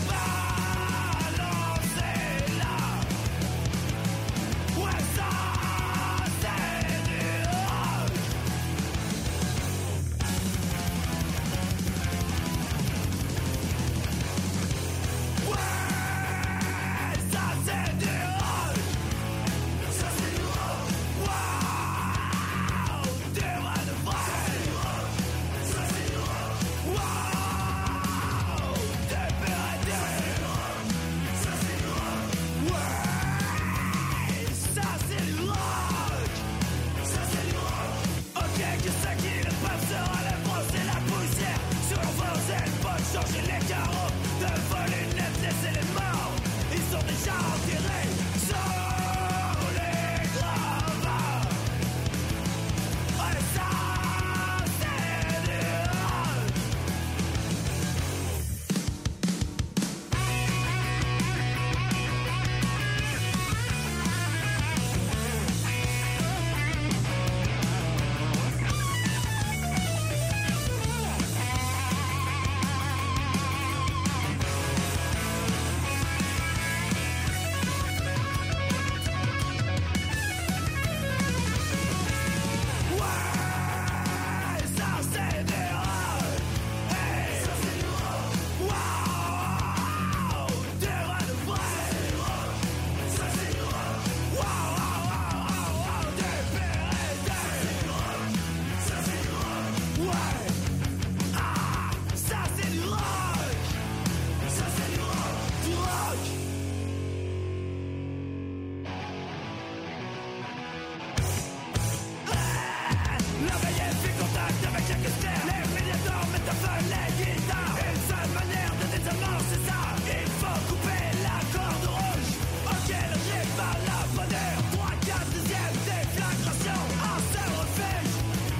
balancer là. Ouais, ça c'est du rock. Ouais, ça c'est du rock. Ça c'est du rock. Wow, des vrais de vrais. Ça c'est du rock. Wow, des pères et des. Ça c'est du rock. Ouais, ça c'est du rock. Ça c'est du rock. Ok, que ce qui le peuvent se relève, brosser la poussière sur vos épaules, changer les carreaux, de voler une lettre, laisser les morts. Ils sont déjà enterrés sur les gravats. Ouais, ça c'est du rock. Ouais, ça c'est du rock. Hey, ça c'est du rock. Wow, des vrais de vrais. Ça c'est du rock. Wow, wow, wow, wow, des pères et des. Ça c'est du rock. Ouais. Ah, ça c'est du rock. Ça c'est du rock. Du rock. La veille fait contact avec chaque stère. Les médiateurs mettent à feu les guitares. Une seule manière de désamorcer ça. Il faut couper la corde rouge. Ok, le riff à la bonheur. Trois, quatre, deuxième déflagration. Un seul refuge.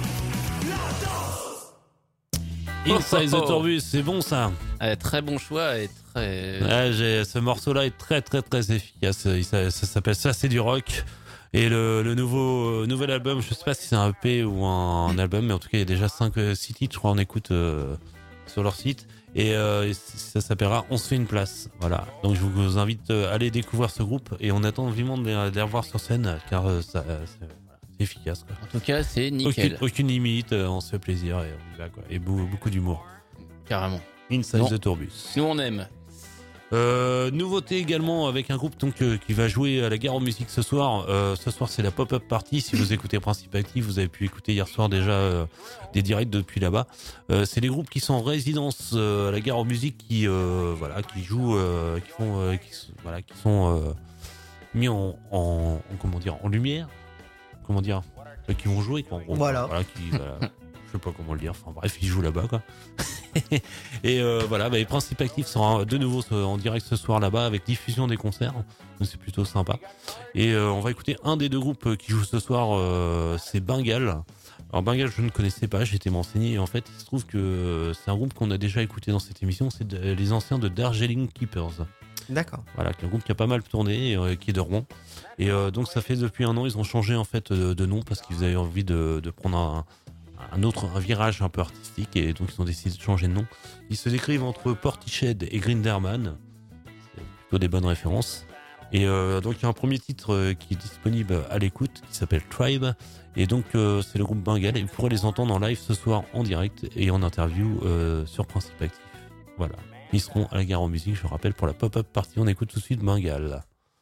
La danse. Inside the Tourbus, c'est bon ça. Ouais, très bon choix et très. Ouais, j'ai, ce morceau-là est très très très efficace. Il, ça, ça s'appelle Ça c'est du rock. Et le, le nouveau euh, nouvel album, je sais pas si c'est un E P ou un, un album, mais en tout cas il y a déjà cinq six titres, je crois, on écoute euh, sur leur site. Et, euh, et ça s'appellera On se fait une place. Voilà. Donc je vous invite à aller découvrir ce groupe et on attend vivement de les, de les revoir sur scène, car euh, ça, euh, c'est- voilà. C'est efficace, quoi. En tout cas, c'est nickel. Aucune, aucune limite, euh, on se fait plaisir et on y va, quoi. Et beau- beaucoup d'humour. Carrément. Inside Non. the Tourbus. Nous, on aime. Euh, nouveauté également avec un groupe donc euh, qui va jouer à la Gare aux Musiques ce soir. Euh, ce soir c'est la Pop-Up Party. Si vous écoutez Principe Actif, vous avez pu écouter hier soir déjà euh, des directs depuis là-bas. Euh, c'est les groupes qui sont en résidence euh, à la Gare aux Musiques qui euh, voilà qui jouent, euh, qui font, euh, qui, voilà qui sont euh, mis en, en, en comment dire en lumière, comment dire, euh, qui vont jouer quoi. En gros. Voilà. Voilà, qui, voilà. Je sais pas comment le dire. Enfin bref, ils jouent là-bas quoi. Et euh, voilà, bah, les Principes Actifs seront de nouveau en direct ce soir là-bas avec diffusion des concerts. Donc c'est plutôt sympa. Et euh, on va écouter un des deux groupes qui joue ce soir, euh, c'est Bengal. Alors Bengal, je ne connaissais pas, j'ai été m'enseigner. Et en fait, il se trouve que c'est un groupe qu'on a déjà écouté dans cette émission. C'est de- les anciens de Darjeeling Keepers. D'accord. Voilà, qui est un groupe qui a pas mal tourné, et, euh, qui est de Rouen. Et euh, donc ça fait depuis un an, ils ont changé en fait de, de nom parce qu'ils avaient envie de, de prendre un, un autre un virage un peu artistique et donc ils ont décidé de changer de nom. Ils se décrivent entre Portishead et Grinderman. C'est plutôt des bonnes références. Et euh, donc il y a un premier titre euh, qui est disponible à l'écoute qui s'appelle Tribe. Et donc euh, c'est le groupe Bengal et vous pourrez les entendre en live ce soir en direct et en interview euh, sur Principe Actif. Voilà. Ils seront à la Gare aux Musiques, je rappelle, pour la Pop-Up Party. On écoute tout de suite Bengal.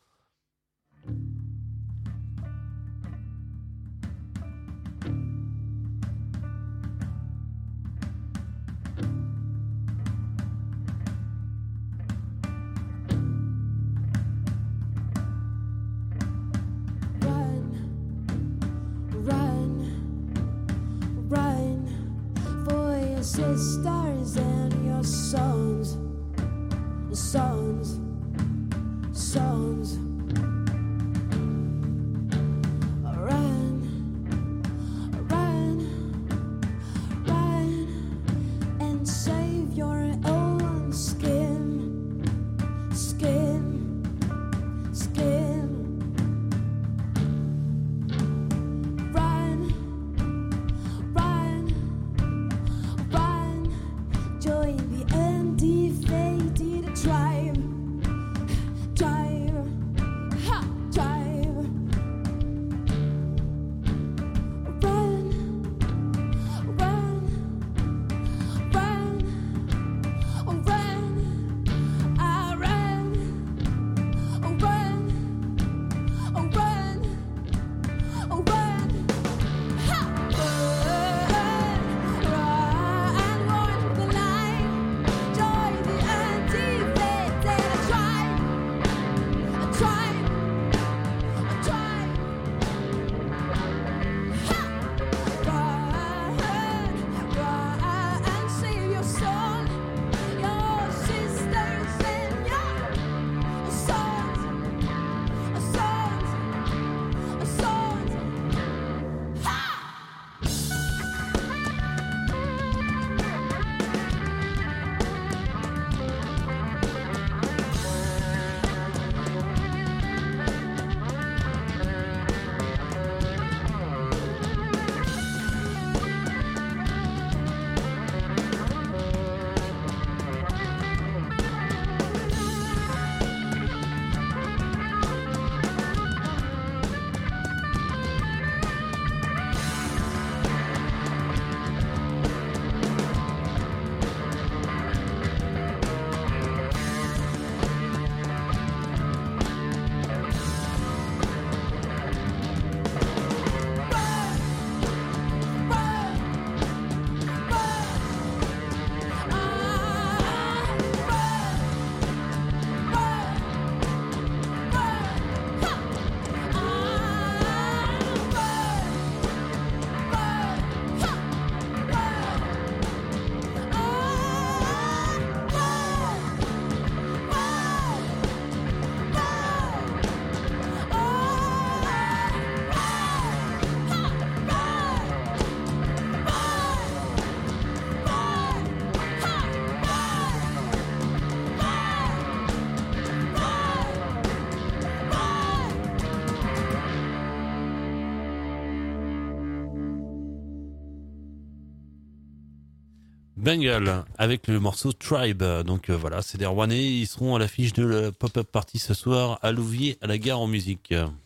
Run, run for your sisters and your sons, sons, sons. Run, run, run and save your own skin, skin, skin. Run, run, run, join the undefeated tribe, tribe, ha, tribe. Run, run, run, run, I run, run, run. Oh, run, ha! Run, run, run the line. Join the undefeated tribe, a tribe, a tribe. Ha! Run, run and save your son, your sisters and your sons, sons, sons. Bengal avec le morceau Tribe. Donc euh, voilà, c'est des Rouennais. Ils seront à l'affiche de la Pop-Up Party ce soir à Louviers à la Gare en Musique.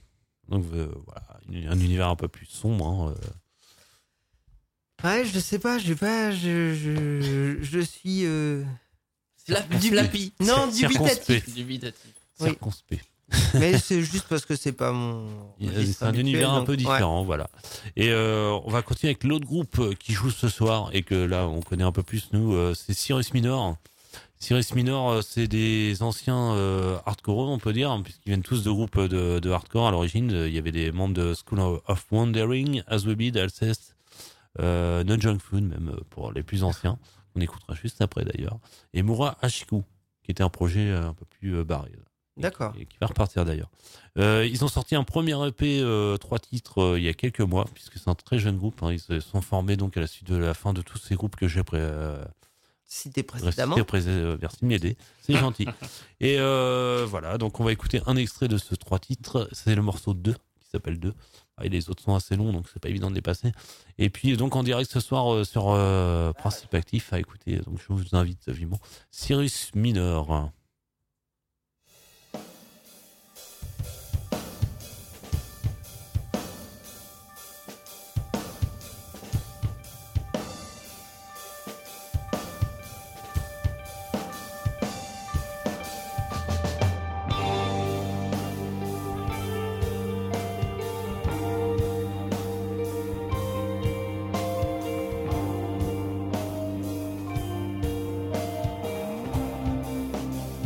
Donc euh, voilà, un univers un peu plus sombre. Hein, euh. Ouais, je sais pas, je pas, je, je, je suis euh... Flappy. Flappy. Non, dubitatif. Dubitatif. Oui. Circonspect. Mais c'est juste parce que c'est pas mon. Il y a- registre C'est un habituel, univers un donc, peu ouais. différent, voilà. Et euh, on va continuer avec l'autre groupe qui joue ce soir et que là on connaît un peu plus nous, euh, c'est Cirrus Minor. Cirrus Minor, euh, c'est des anciens euh, hardcore, on peut dire, hein, puisqu'ils viennent tous de groupes de, de hardcore à l'origine. Il y avait des membres de School of Wandering, Aswebid, Alcest, euh, No Junk Food, même euh, pour les plus anciens. On écoutera juste après d'ailleurs. Et Mura Hashiku, qui était un projet euh, un peu plus euh, barré. D'accord. Et qui va repartir d'ailleurs. Euh, ils ont sorti un premier E P, euh, trois titres, euh, il y a quelques mois, puisque c'est un très jeune groupe. Hein. Ils se sont formés donc à la suite de la fin de tous ces groupes que j'ai pré- euh, Cité précédemment. cité pré- euh, merci de m'aider, c'est gentil. Et euh, voilà, donc on va écouter un extrait de ce trois titres. C'est le morceau deux, qui s'appelle deux. Ah, et les autres sont assez longs, donc c'est pas évident de les passer. Et puis donc en direct ce soir euh, sur euh, Principe Actif à écouter. Donc je vous invite vivement. Cirrus Minor. Thank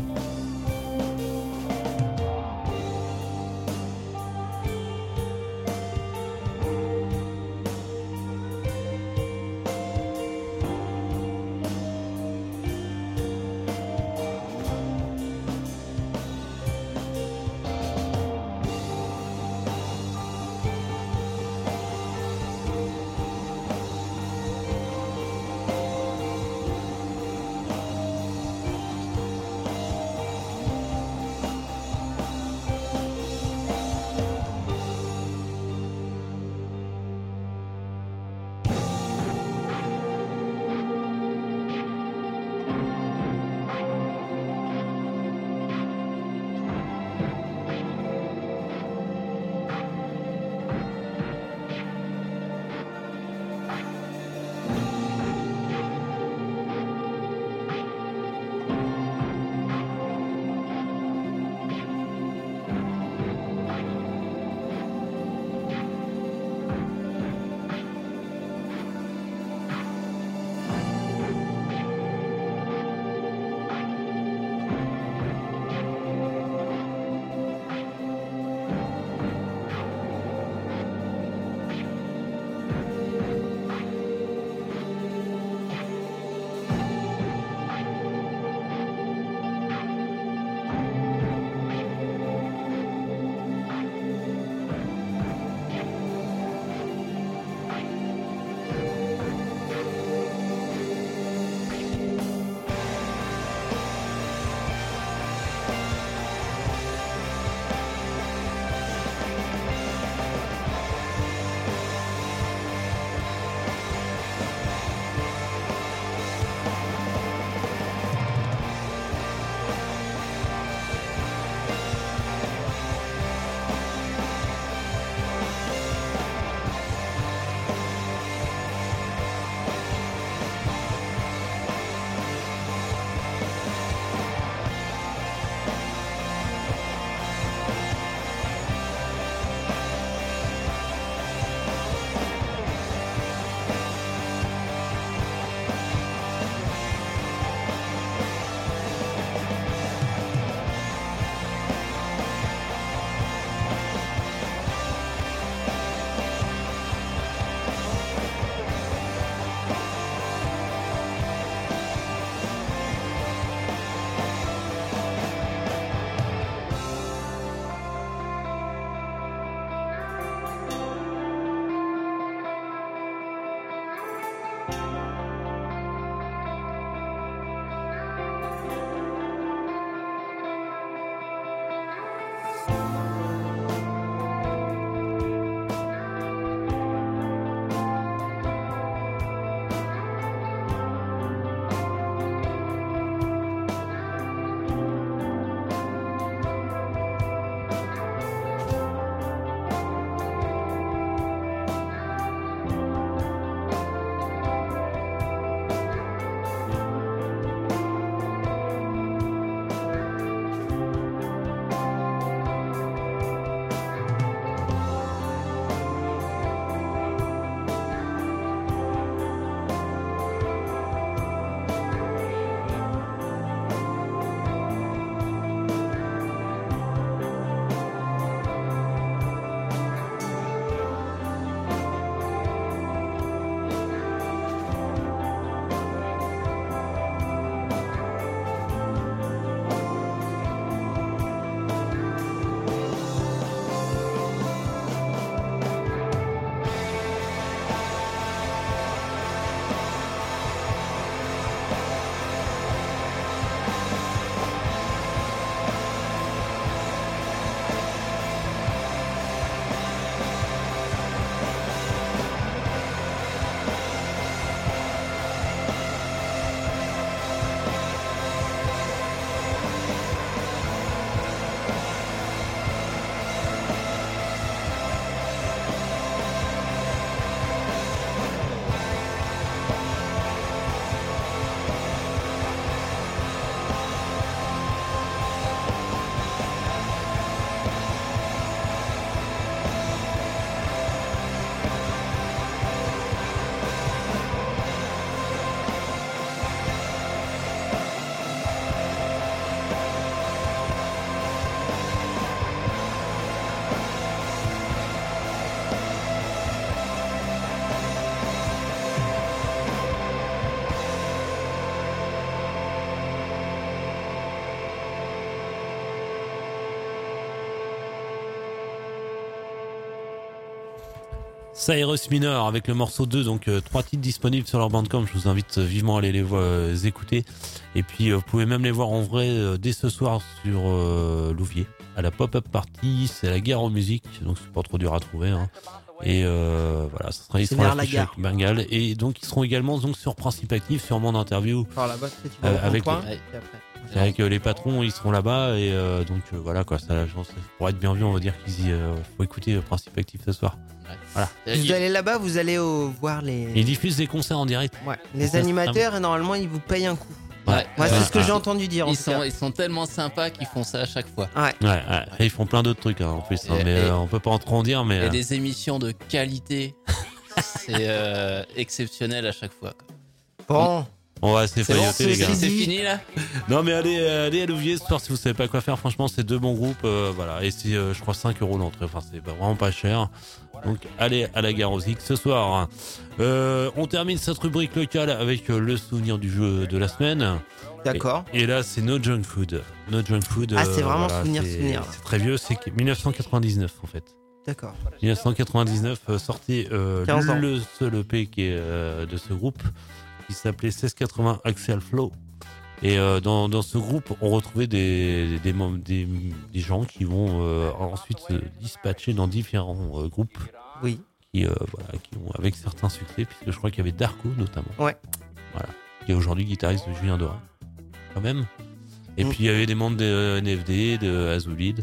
Cyrus Minor avec le morceau deux, donc euh, trois titres disponibles sur leur Bandcamp. Je vous invite vivement à aller les voir, euh, écouter. Et puis euh, vous pouvez même les voir en vrai euh, dès ce soir sur euh, Louviers à la Pop-Up Party. C'est la gare aux musiques, donc c'est pas trop dur à trouver. Hein. Et euh, voilà, ça sera ils C'est seront vers affichés la avec gare. Bengal. Et donc ils seront également donc sur Principe Actif, sur mon interview. Alors là-bas, tu vas Euh, au avec point, les- et après. Avec euh, les patrons, ils seront là-bas et euh, donc euh, voilà quoi. Ça, je pense, pour être bien vu, on va dire qu'il euh, faut écouter euh, Principe Actif ce soir. Voilà. Vous allez là-bas, vous allez au, voir les, Ils diffusent des concerts en direct. ouais, les Ça, c'est animateurs et normalement ils vous payent un coup. Ouais. Moi, c'est Ouais. ce que j'ai entendu dire. En Ils tout sont, cas. ils sont tellement sympas qu'ils font ça à chaque fois. Ouais. Ouais, ouais. Et ils font plein d'autres trucs hein, en plus, hein, Et- mais et- euh, on peut pas en trop en dire. Mais Et euh, des émissions de qualité. C'est euh, exceptionnel à chaque fois. quoi. Bon. on va assez C'est bon, failloter les gars. c'est fini là. Non mais allez, euh, allez à Louviers ce soir si vous savez pas quoi faire. Franchement, c'est deux bons groupes, euh, voilà. Et c'est, euh, je crois, cinq euros l'entrée. Enfin, c'est pas- vraiment pas cher. Donc allez à la gare aux X ce soir. Euh, on termine cette rubrique locale avec euh, le souvenir du jeu de la semaine. D'accord. Et, et là, c'est No Junk Food. No Junk Food. Ah, c'est euh, vraiment voilà, souvenir, c'est- souvenir. C'est très vieux. C'est dix-neuf cent quatre-vingt-dix-neuf en fait. D'accord. dix-neuf cent quatre-vingt-dix-neuf euh, sorti euh, quinze ans. le seul E P qui est, euh, de ce groupe qui s'appelait seize quatre-vingts Axial Flow. Et euh, dans, dans ce groupe, on retrouvait des, des, mem- des, des gens qui vont euh, ensuite se dispatcher dans différents euh, groupes. Oui. Qui, euh, voilà, qui ont avec certains succès, puisque je crois qu'il y avait Darko notamment. Ouais. Voilà. Qui est aujourd'hui guitariste de Julien Doré. Quand même. Et Mm. puis il y avait des membres de N F D, de Azulid,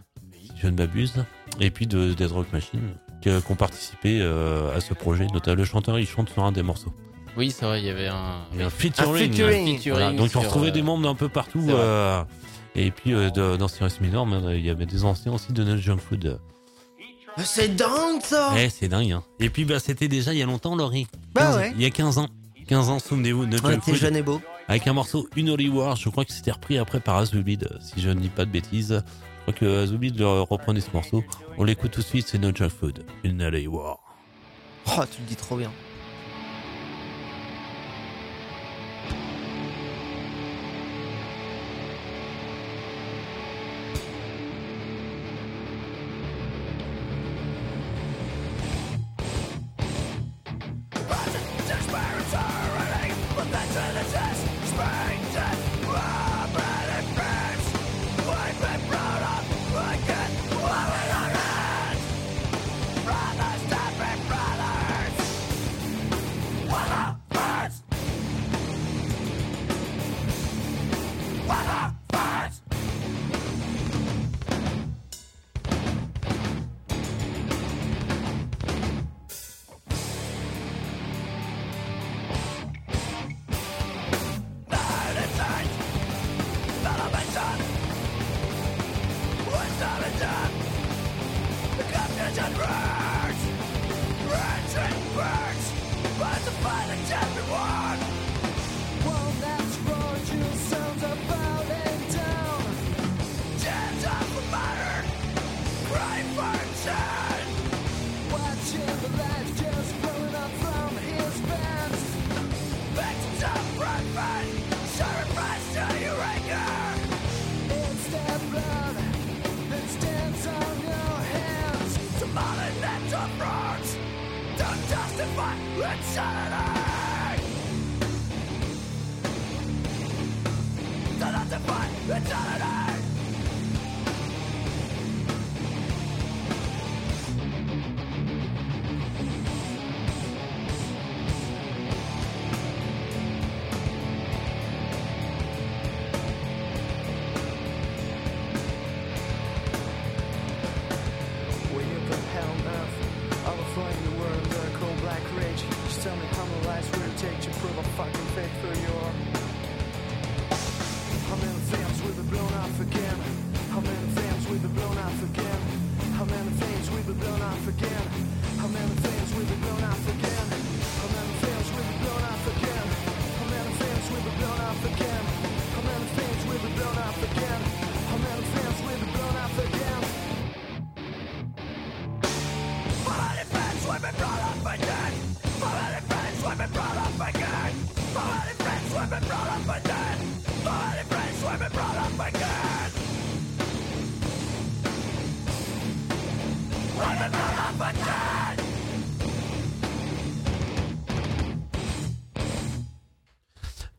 si je ne m'abuse. Et puis de Dead Rock Machine, qui, euh, qui ont participé euh, à ce projet. Notamment le chanteur, il chante sur un des morceaux. Oui, c'est vrai, il y avait un, Il y a un featuring. featuring. Un featuring Voilà, donc on sur, retrouvait euh, des membres d'un peu partout. c'est vrai. euh, et puis euh, de- dans Cyrus Minor, mais, euh, il y avait des anciens aussi de No Junk Food. C'est dingue ça. Ouais, c'est dingue. Hein. Et puis bah, c'était déjà il y a longtemps, Laurie. Bah quinze ouais. Il y a quinze ans. quinze ans, souvenez-vous, No On Junk était Food. jeune et beau. Avec un morceau Une Holy War. Je crois que c'était repris après par Azulid, si je ne dis pas de bêtises. Je crois que Azulid le reprenait ce morceau. On l'écoute tout de suite, c'est No Junk Food. Une Holy War. Oh, tu le dis trop bien.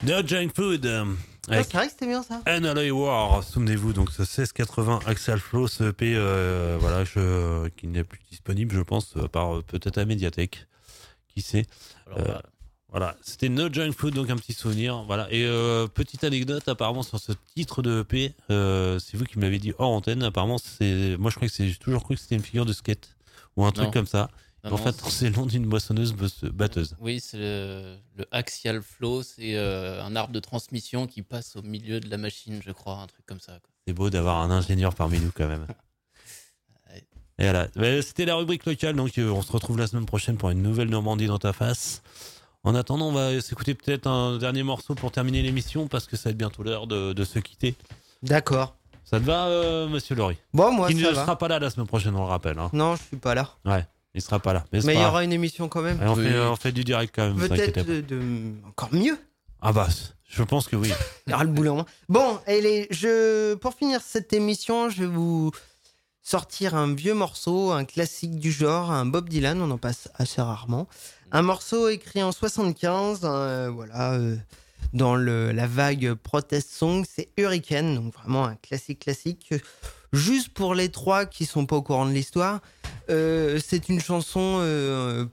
No Junk Food. euh, Ah, Avec c'est vrai que c'était bien ça. Analoy War, souvenez-vous, donc ce seize quatre-vingts Axial Flow, ce E P, euh, voilà, je, qui n'est plus disponible, je pense, à part euh, peut-être à Mediatek, qui sait. Alors, Euh, voilà. Voilà, c'était No Junk Food, donc un petit souvenir. Voilà, et euh, petite anecdote, apparemment sur ce titre de E P, euh, c'est vous qui me l'avez dit hors antenne. Apparemment, c'est, moi je crois que c'est, j'ai toujours cru que c'était une figure de skate ou un truc Non. comme ça. Non, en non, fait, c'est- c'est le nom d'une moissonneuse bosse- batteuse. Oui, c'est le, le axial flow, c'est euh, un arbre de transmission qui passe au milieu de la machine, je crois, un truc comme ça. Quoi. C'est beau d'avoir un ingénieur parmi nous quand même. Ouais. Et voilà, Mais c'était la rubrique locale, donc euh, on se retrouve la semaine prochaine pour une nouvelle Normandie dans ta face. En attendant, on va s'écouter peut-être un dernier morceau pour terminer l'émission parce que ça va être bientôt l'heure de, de se quitter. D'accord. Ça te va, euh, monsieur Laurie? Bon, moi, Qui ça ne va. sera pas là la semaine prochaine, on le rappelle. Hein. Non, je suis pas là. Ouais, il sera pas là. Mais, c'est Mais il pas y grave. aura une émission quand même. Allez, on, Oui. fait, on fait du direct quand même. vous Peut-être inquiétez pas. de, de- encore mieux. Ah bah, je pense que oui. Il y aura le boulot en moins. Bon, et les, je, pour finir cette émission, je vais vous sortir un vieux morceau, un classique du genre, un Bob Dylan, on en passe assez rarement. Un morceau écrit en soixante-quinze, euh, voilà, euh, dans le, la vague protest song, c'est Hurricane, donc vraiment un classique classique. Juste pour les trois qui sont pas au courant de l'histoire, euh, c'est une chanson euh,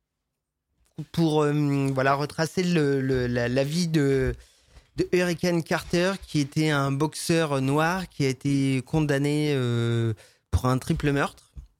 pour euh, voilà retracer le, le- la, la vie de de Hurricane Carter, qui était un boxeur noir qui a été condamné euh, pour un triple meurtre.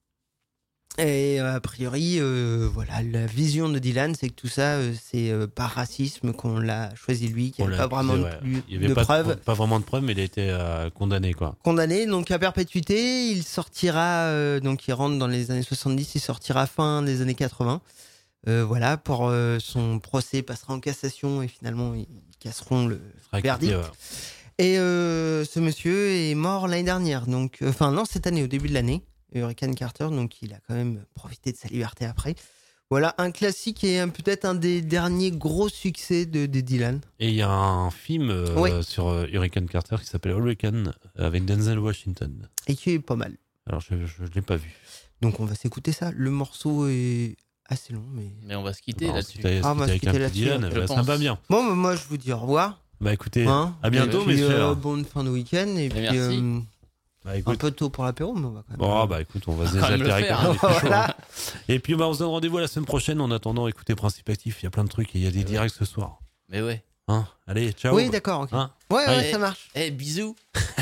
Et euh, a priori, euh, voilà, la vision de Dylan, c'est que tout ça, euh, c'est euh, par racisme qu'on l'a choisi lui, qu'il On n'y l'a a pas vraiment accusé, de, ouais. plus- Il y avait de pas, preuves. pas vraiment de preuves, mais il a été euh, condamné, quoi. Condamné, donc à perpétuité, il sortira, euh, donc il rentre dans les années soixante-dix, il sortira fin des années quatre-vingts. Euh, voilà, pour euh, son procès passera en cassation et finalement ils casseront le Sera verdict. acquitté, ouais. Et euh, ce monsieur est mort l'année dernière, donc euh, enfin non cette année, au début de l'année, Hurricane Carter, donc il a quand même profité de sa liberté après. Voilà, un classique et un- peut-être un des derniers gros succès de, de Dylan. Et il y a un film euh, Oui. sur euh, Hurricane Carter qui s'appelle Hurricane avec Denzel Washington. Et qui est pas mal. Alors je ne l'ai pas vu. Donc on va s'écouter ça. Le morceau est assez long, mais... Mais on va se quitter Bon, là-dessus. si t'as- si Ah, on va t'as se avec un quitter petit là-dessus, Dylan, je bah, ça pense. va bien. Bon, bah, moi je vous dis au revoir. Bah écoutez, Hein à bientôt, et puis, messieurs. euh, bonne fin de week-end. Et puis, merci. euh, Bah, un écoute. peu tôt pour l'apéro, mais on va quand même... Bon, bah écoute, on va se On va quand même le désaltérer faire, quand même, il fait chaud. Voilà. Et puis bah, on se donne rendez-vous la semaine prochaine. En attendant, écoutez Principe Actif, il y a plein de trucs et il y a des directs ce soir. Mais ouais. Hein, allez, ciao. Oui, d'accord, ok. Hein Ouais, ouais, Allez. ça marche. Eh, bisous.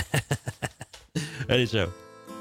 Allez, ciao.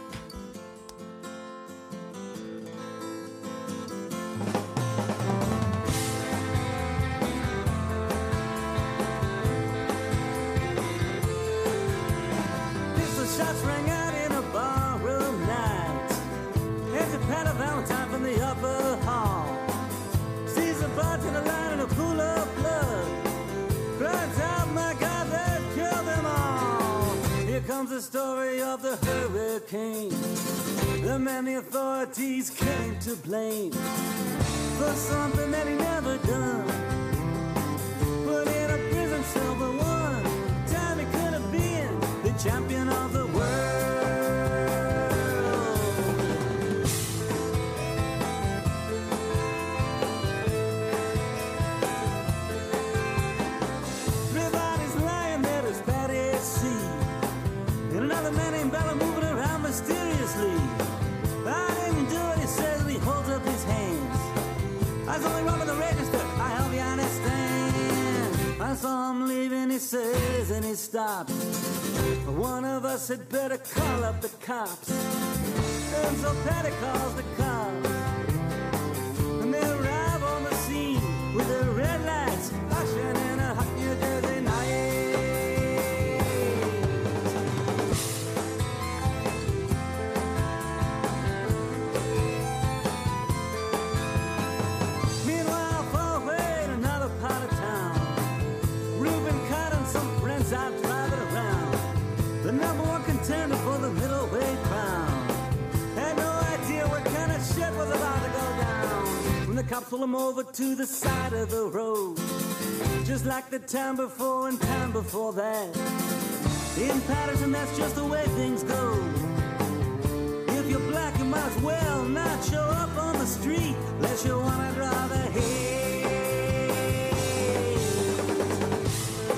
Pistol shots rang out in a barroom night. Here's a pat of Valentine from the upper hall. Sees a bartender lying in a pool of blood. Cries out, my God, they've killed them all. Here comes the story of the hurricane. The man the authorities came to blame for something that he never done. Put in a prison cell for one time he could have been the champion of the world. Three bodies lying there as bad as sea, and another man named Bella moving around mysteriously. I didn't do it, he says, and he holds up his hands. I was only robbing the register, I hope you understand. I saw him leaving, he says, and he stops. One of us had better call up the cops. And so Patty calls the cops. And they arrive on the scene with their red lights flashing in a hot New Jersey night. Meanwhile, far away in another part of town, Reuben Cott and some friends out driving around. The number one contender for the middleweight crown had no idea what kind of shit was about to go down. When the cops pull him over to the side of the road, just like the time before and time before that. In Patterson, that's just the way things go. If you're black, you might as well not show up on the street unless you wanna draw the head.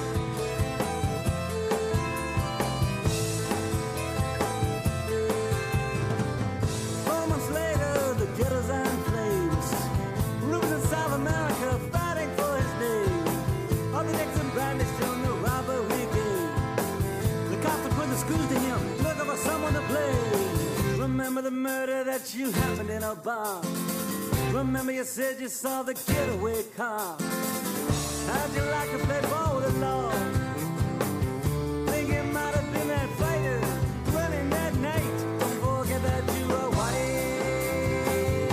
bar. Remember you said you saw the getaway car. How'd you like to play ball with the law? Think it might have been that fighter running that night. Don't forget that you were white.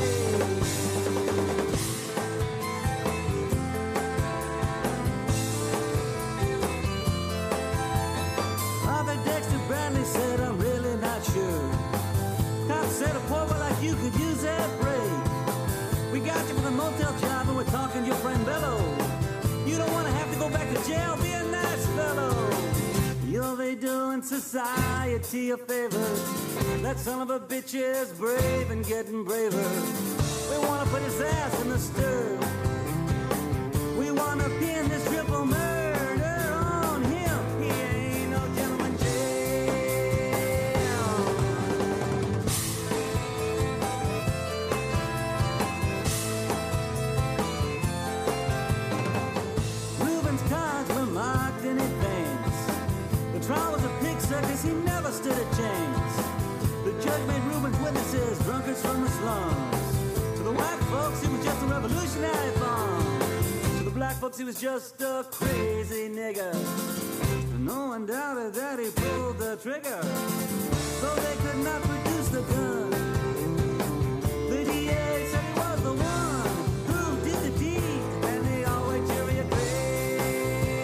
Arthur Dexter Bradley said, I'm really not sure. Cop said a poor boy like you could use that break. We got you for the motel job and we're talking to your friend Bello. You don't want to have to go back to jail, be a nice fellow. You'll be doing society a favor. That son of a bitch is brave and getting braver. We want to put his ass in the stir. We want to pin this triple murder on him. He ain't no gentleman jail. Reuben's cards were marked in advance. The trial was a pig circus, he never stood a chance. The judge made Reuben's witnesses drunkards from the slums. To the white folks, he was just a revolutionary bomb. To the black folks, he was just a crazy nigger. And no one doubted that he pulled the trigger. Though they could not produce the gun, the D A said he was the one who did the deed, and they always jury agreed.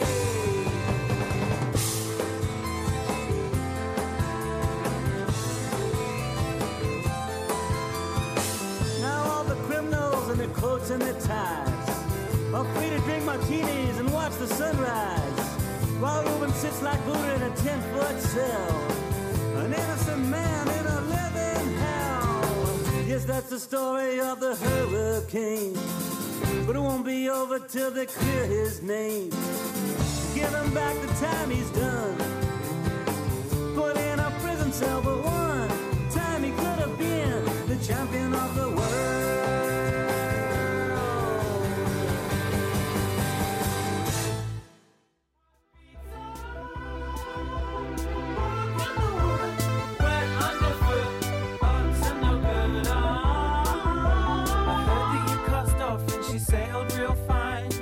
Now all the criminals in their coats and their ties are free to drink martinis and watch the sunrise, while Reuben sits like Buddha in a ten-foot cell, an innocent man in a living hell. Yes, that's the story of the hurricane, but it won't be over till they clear his name. Give him back the time he's done.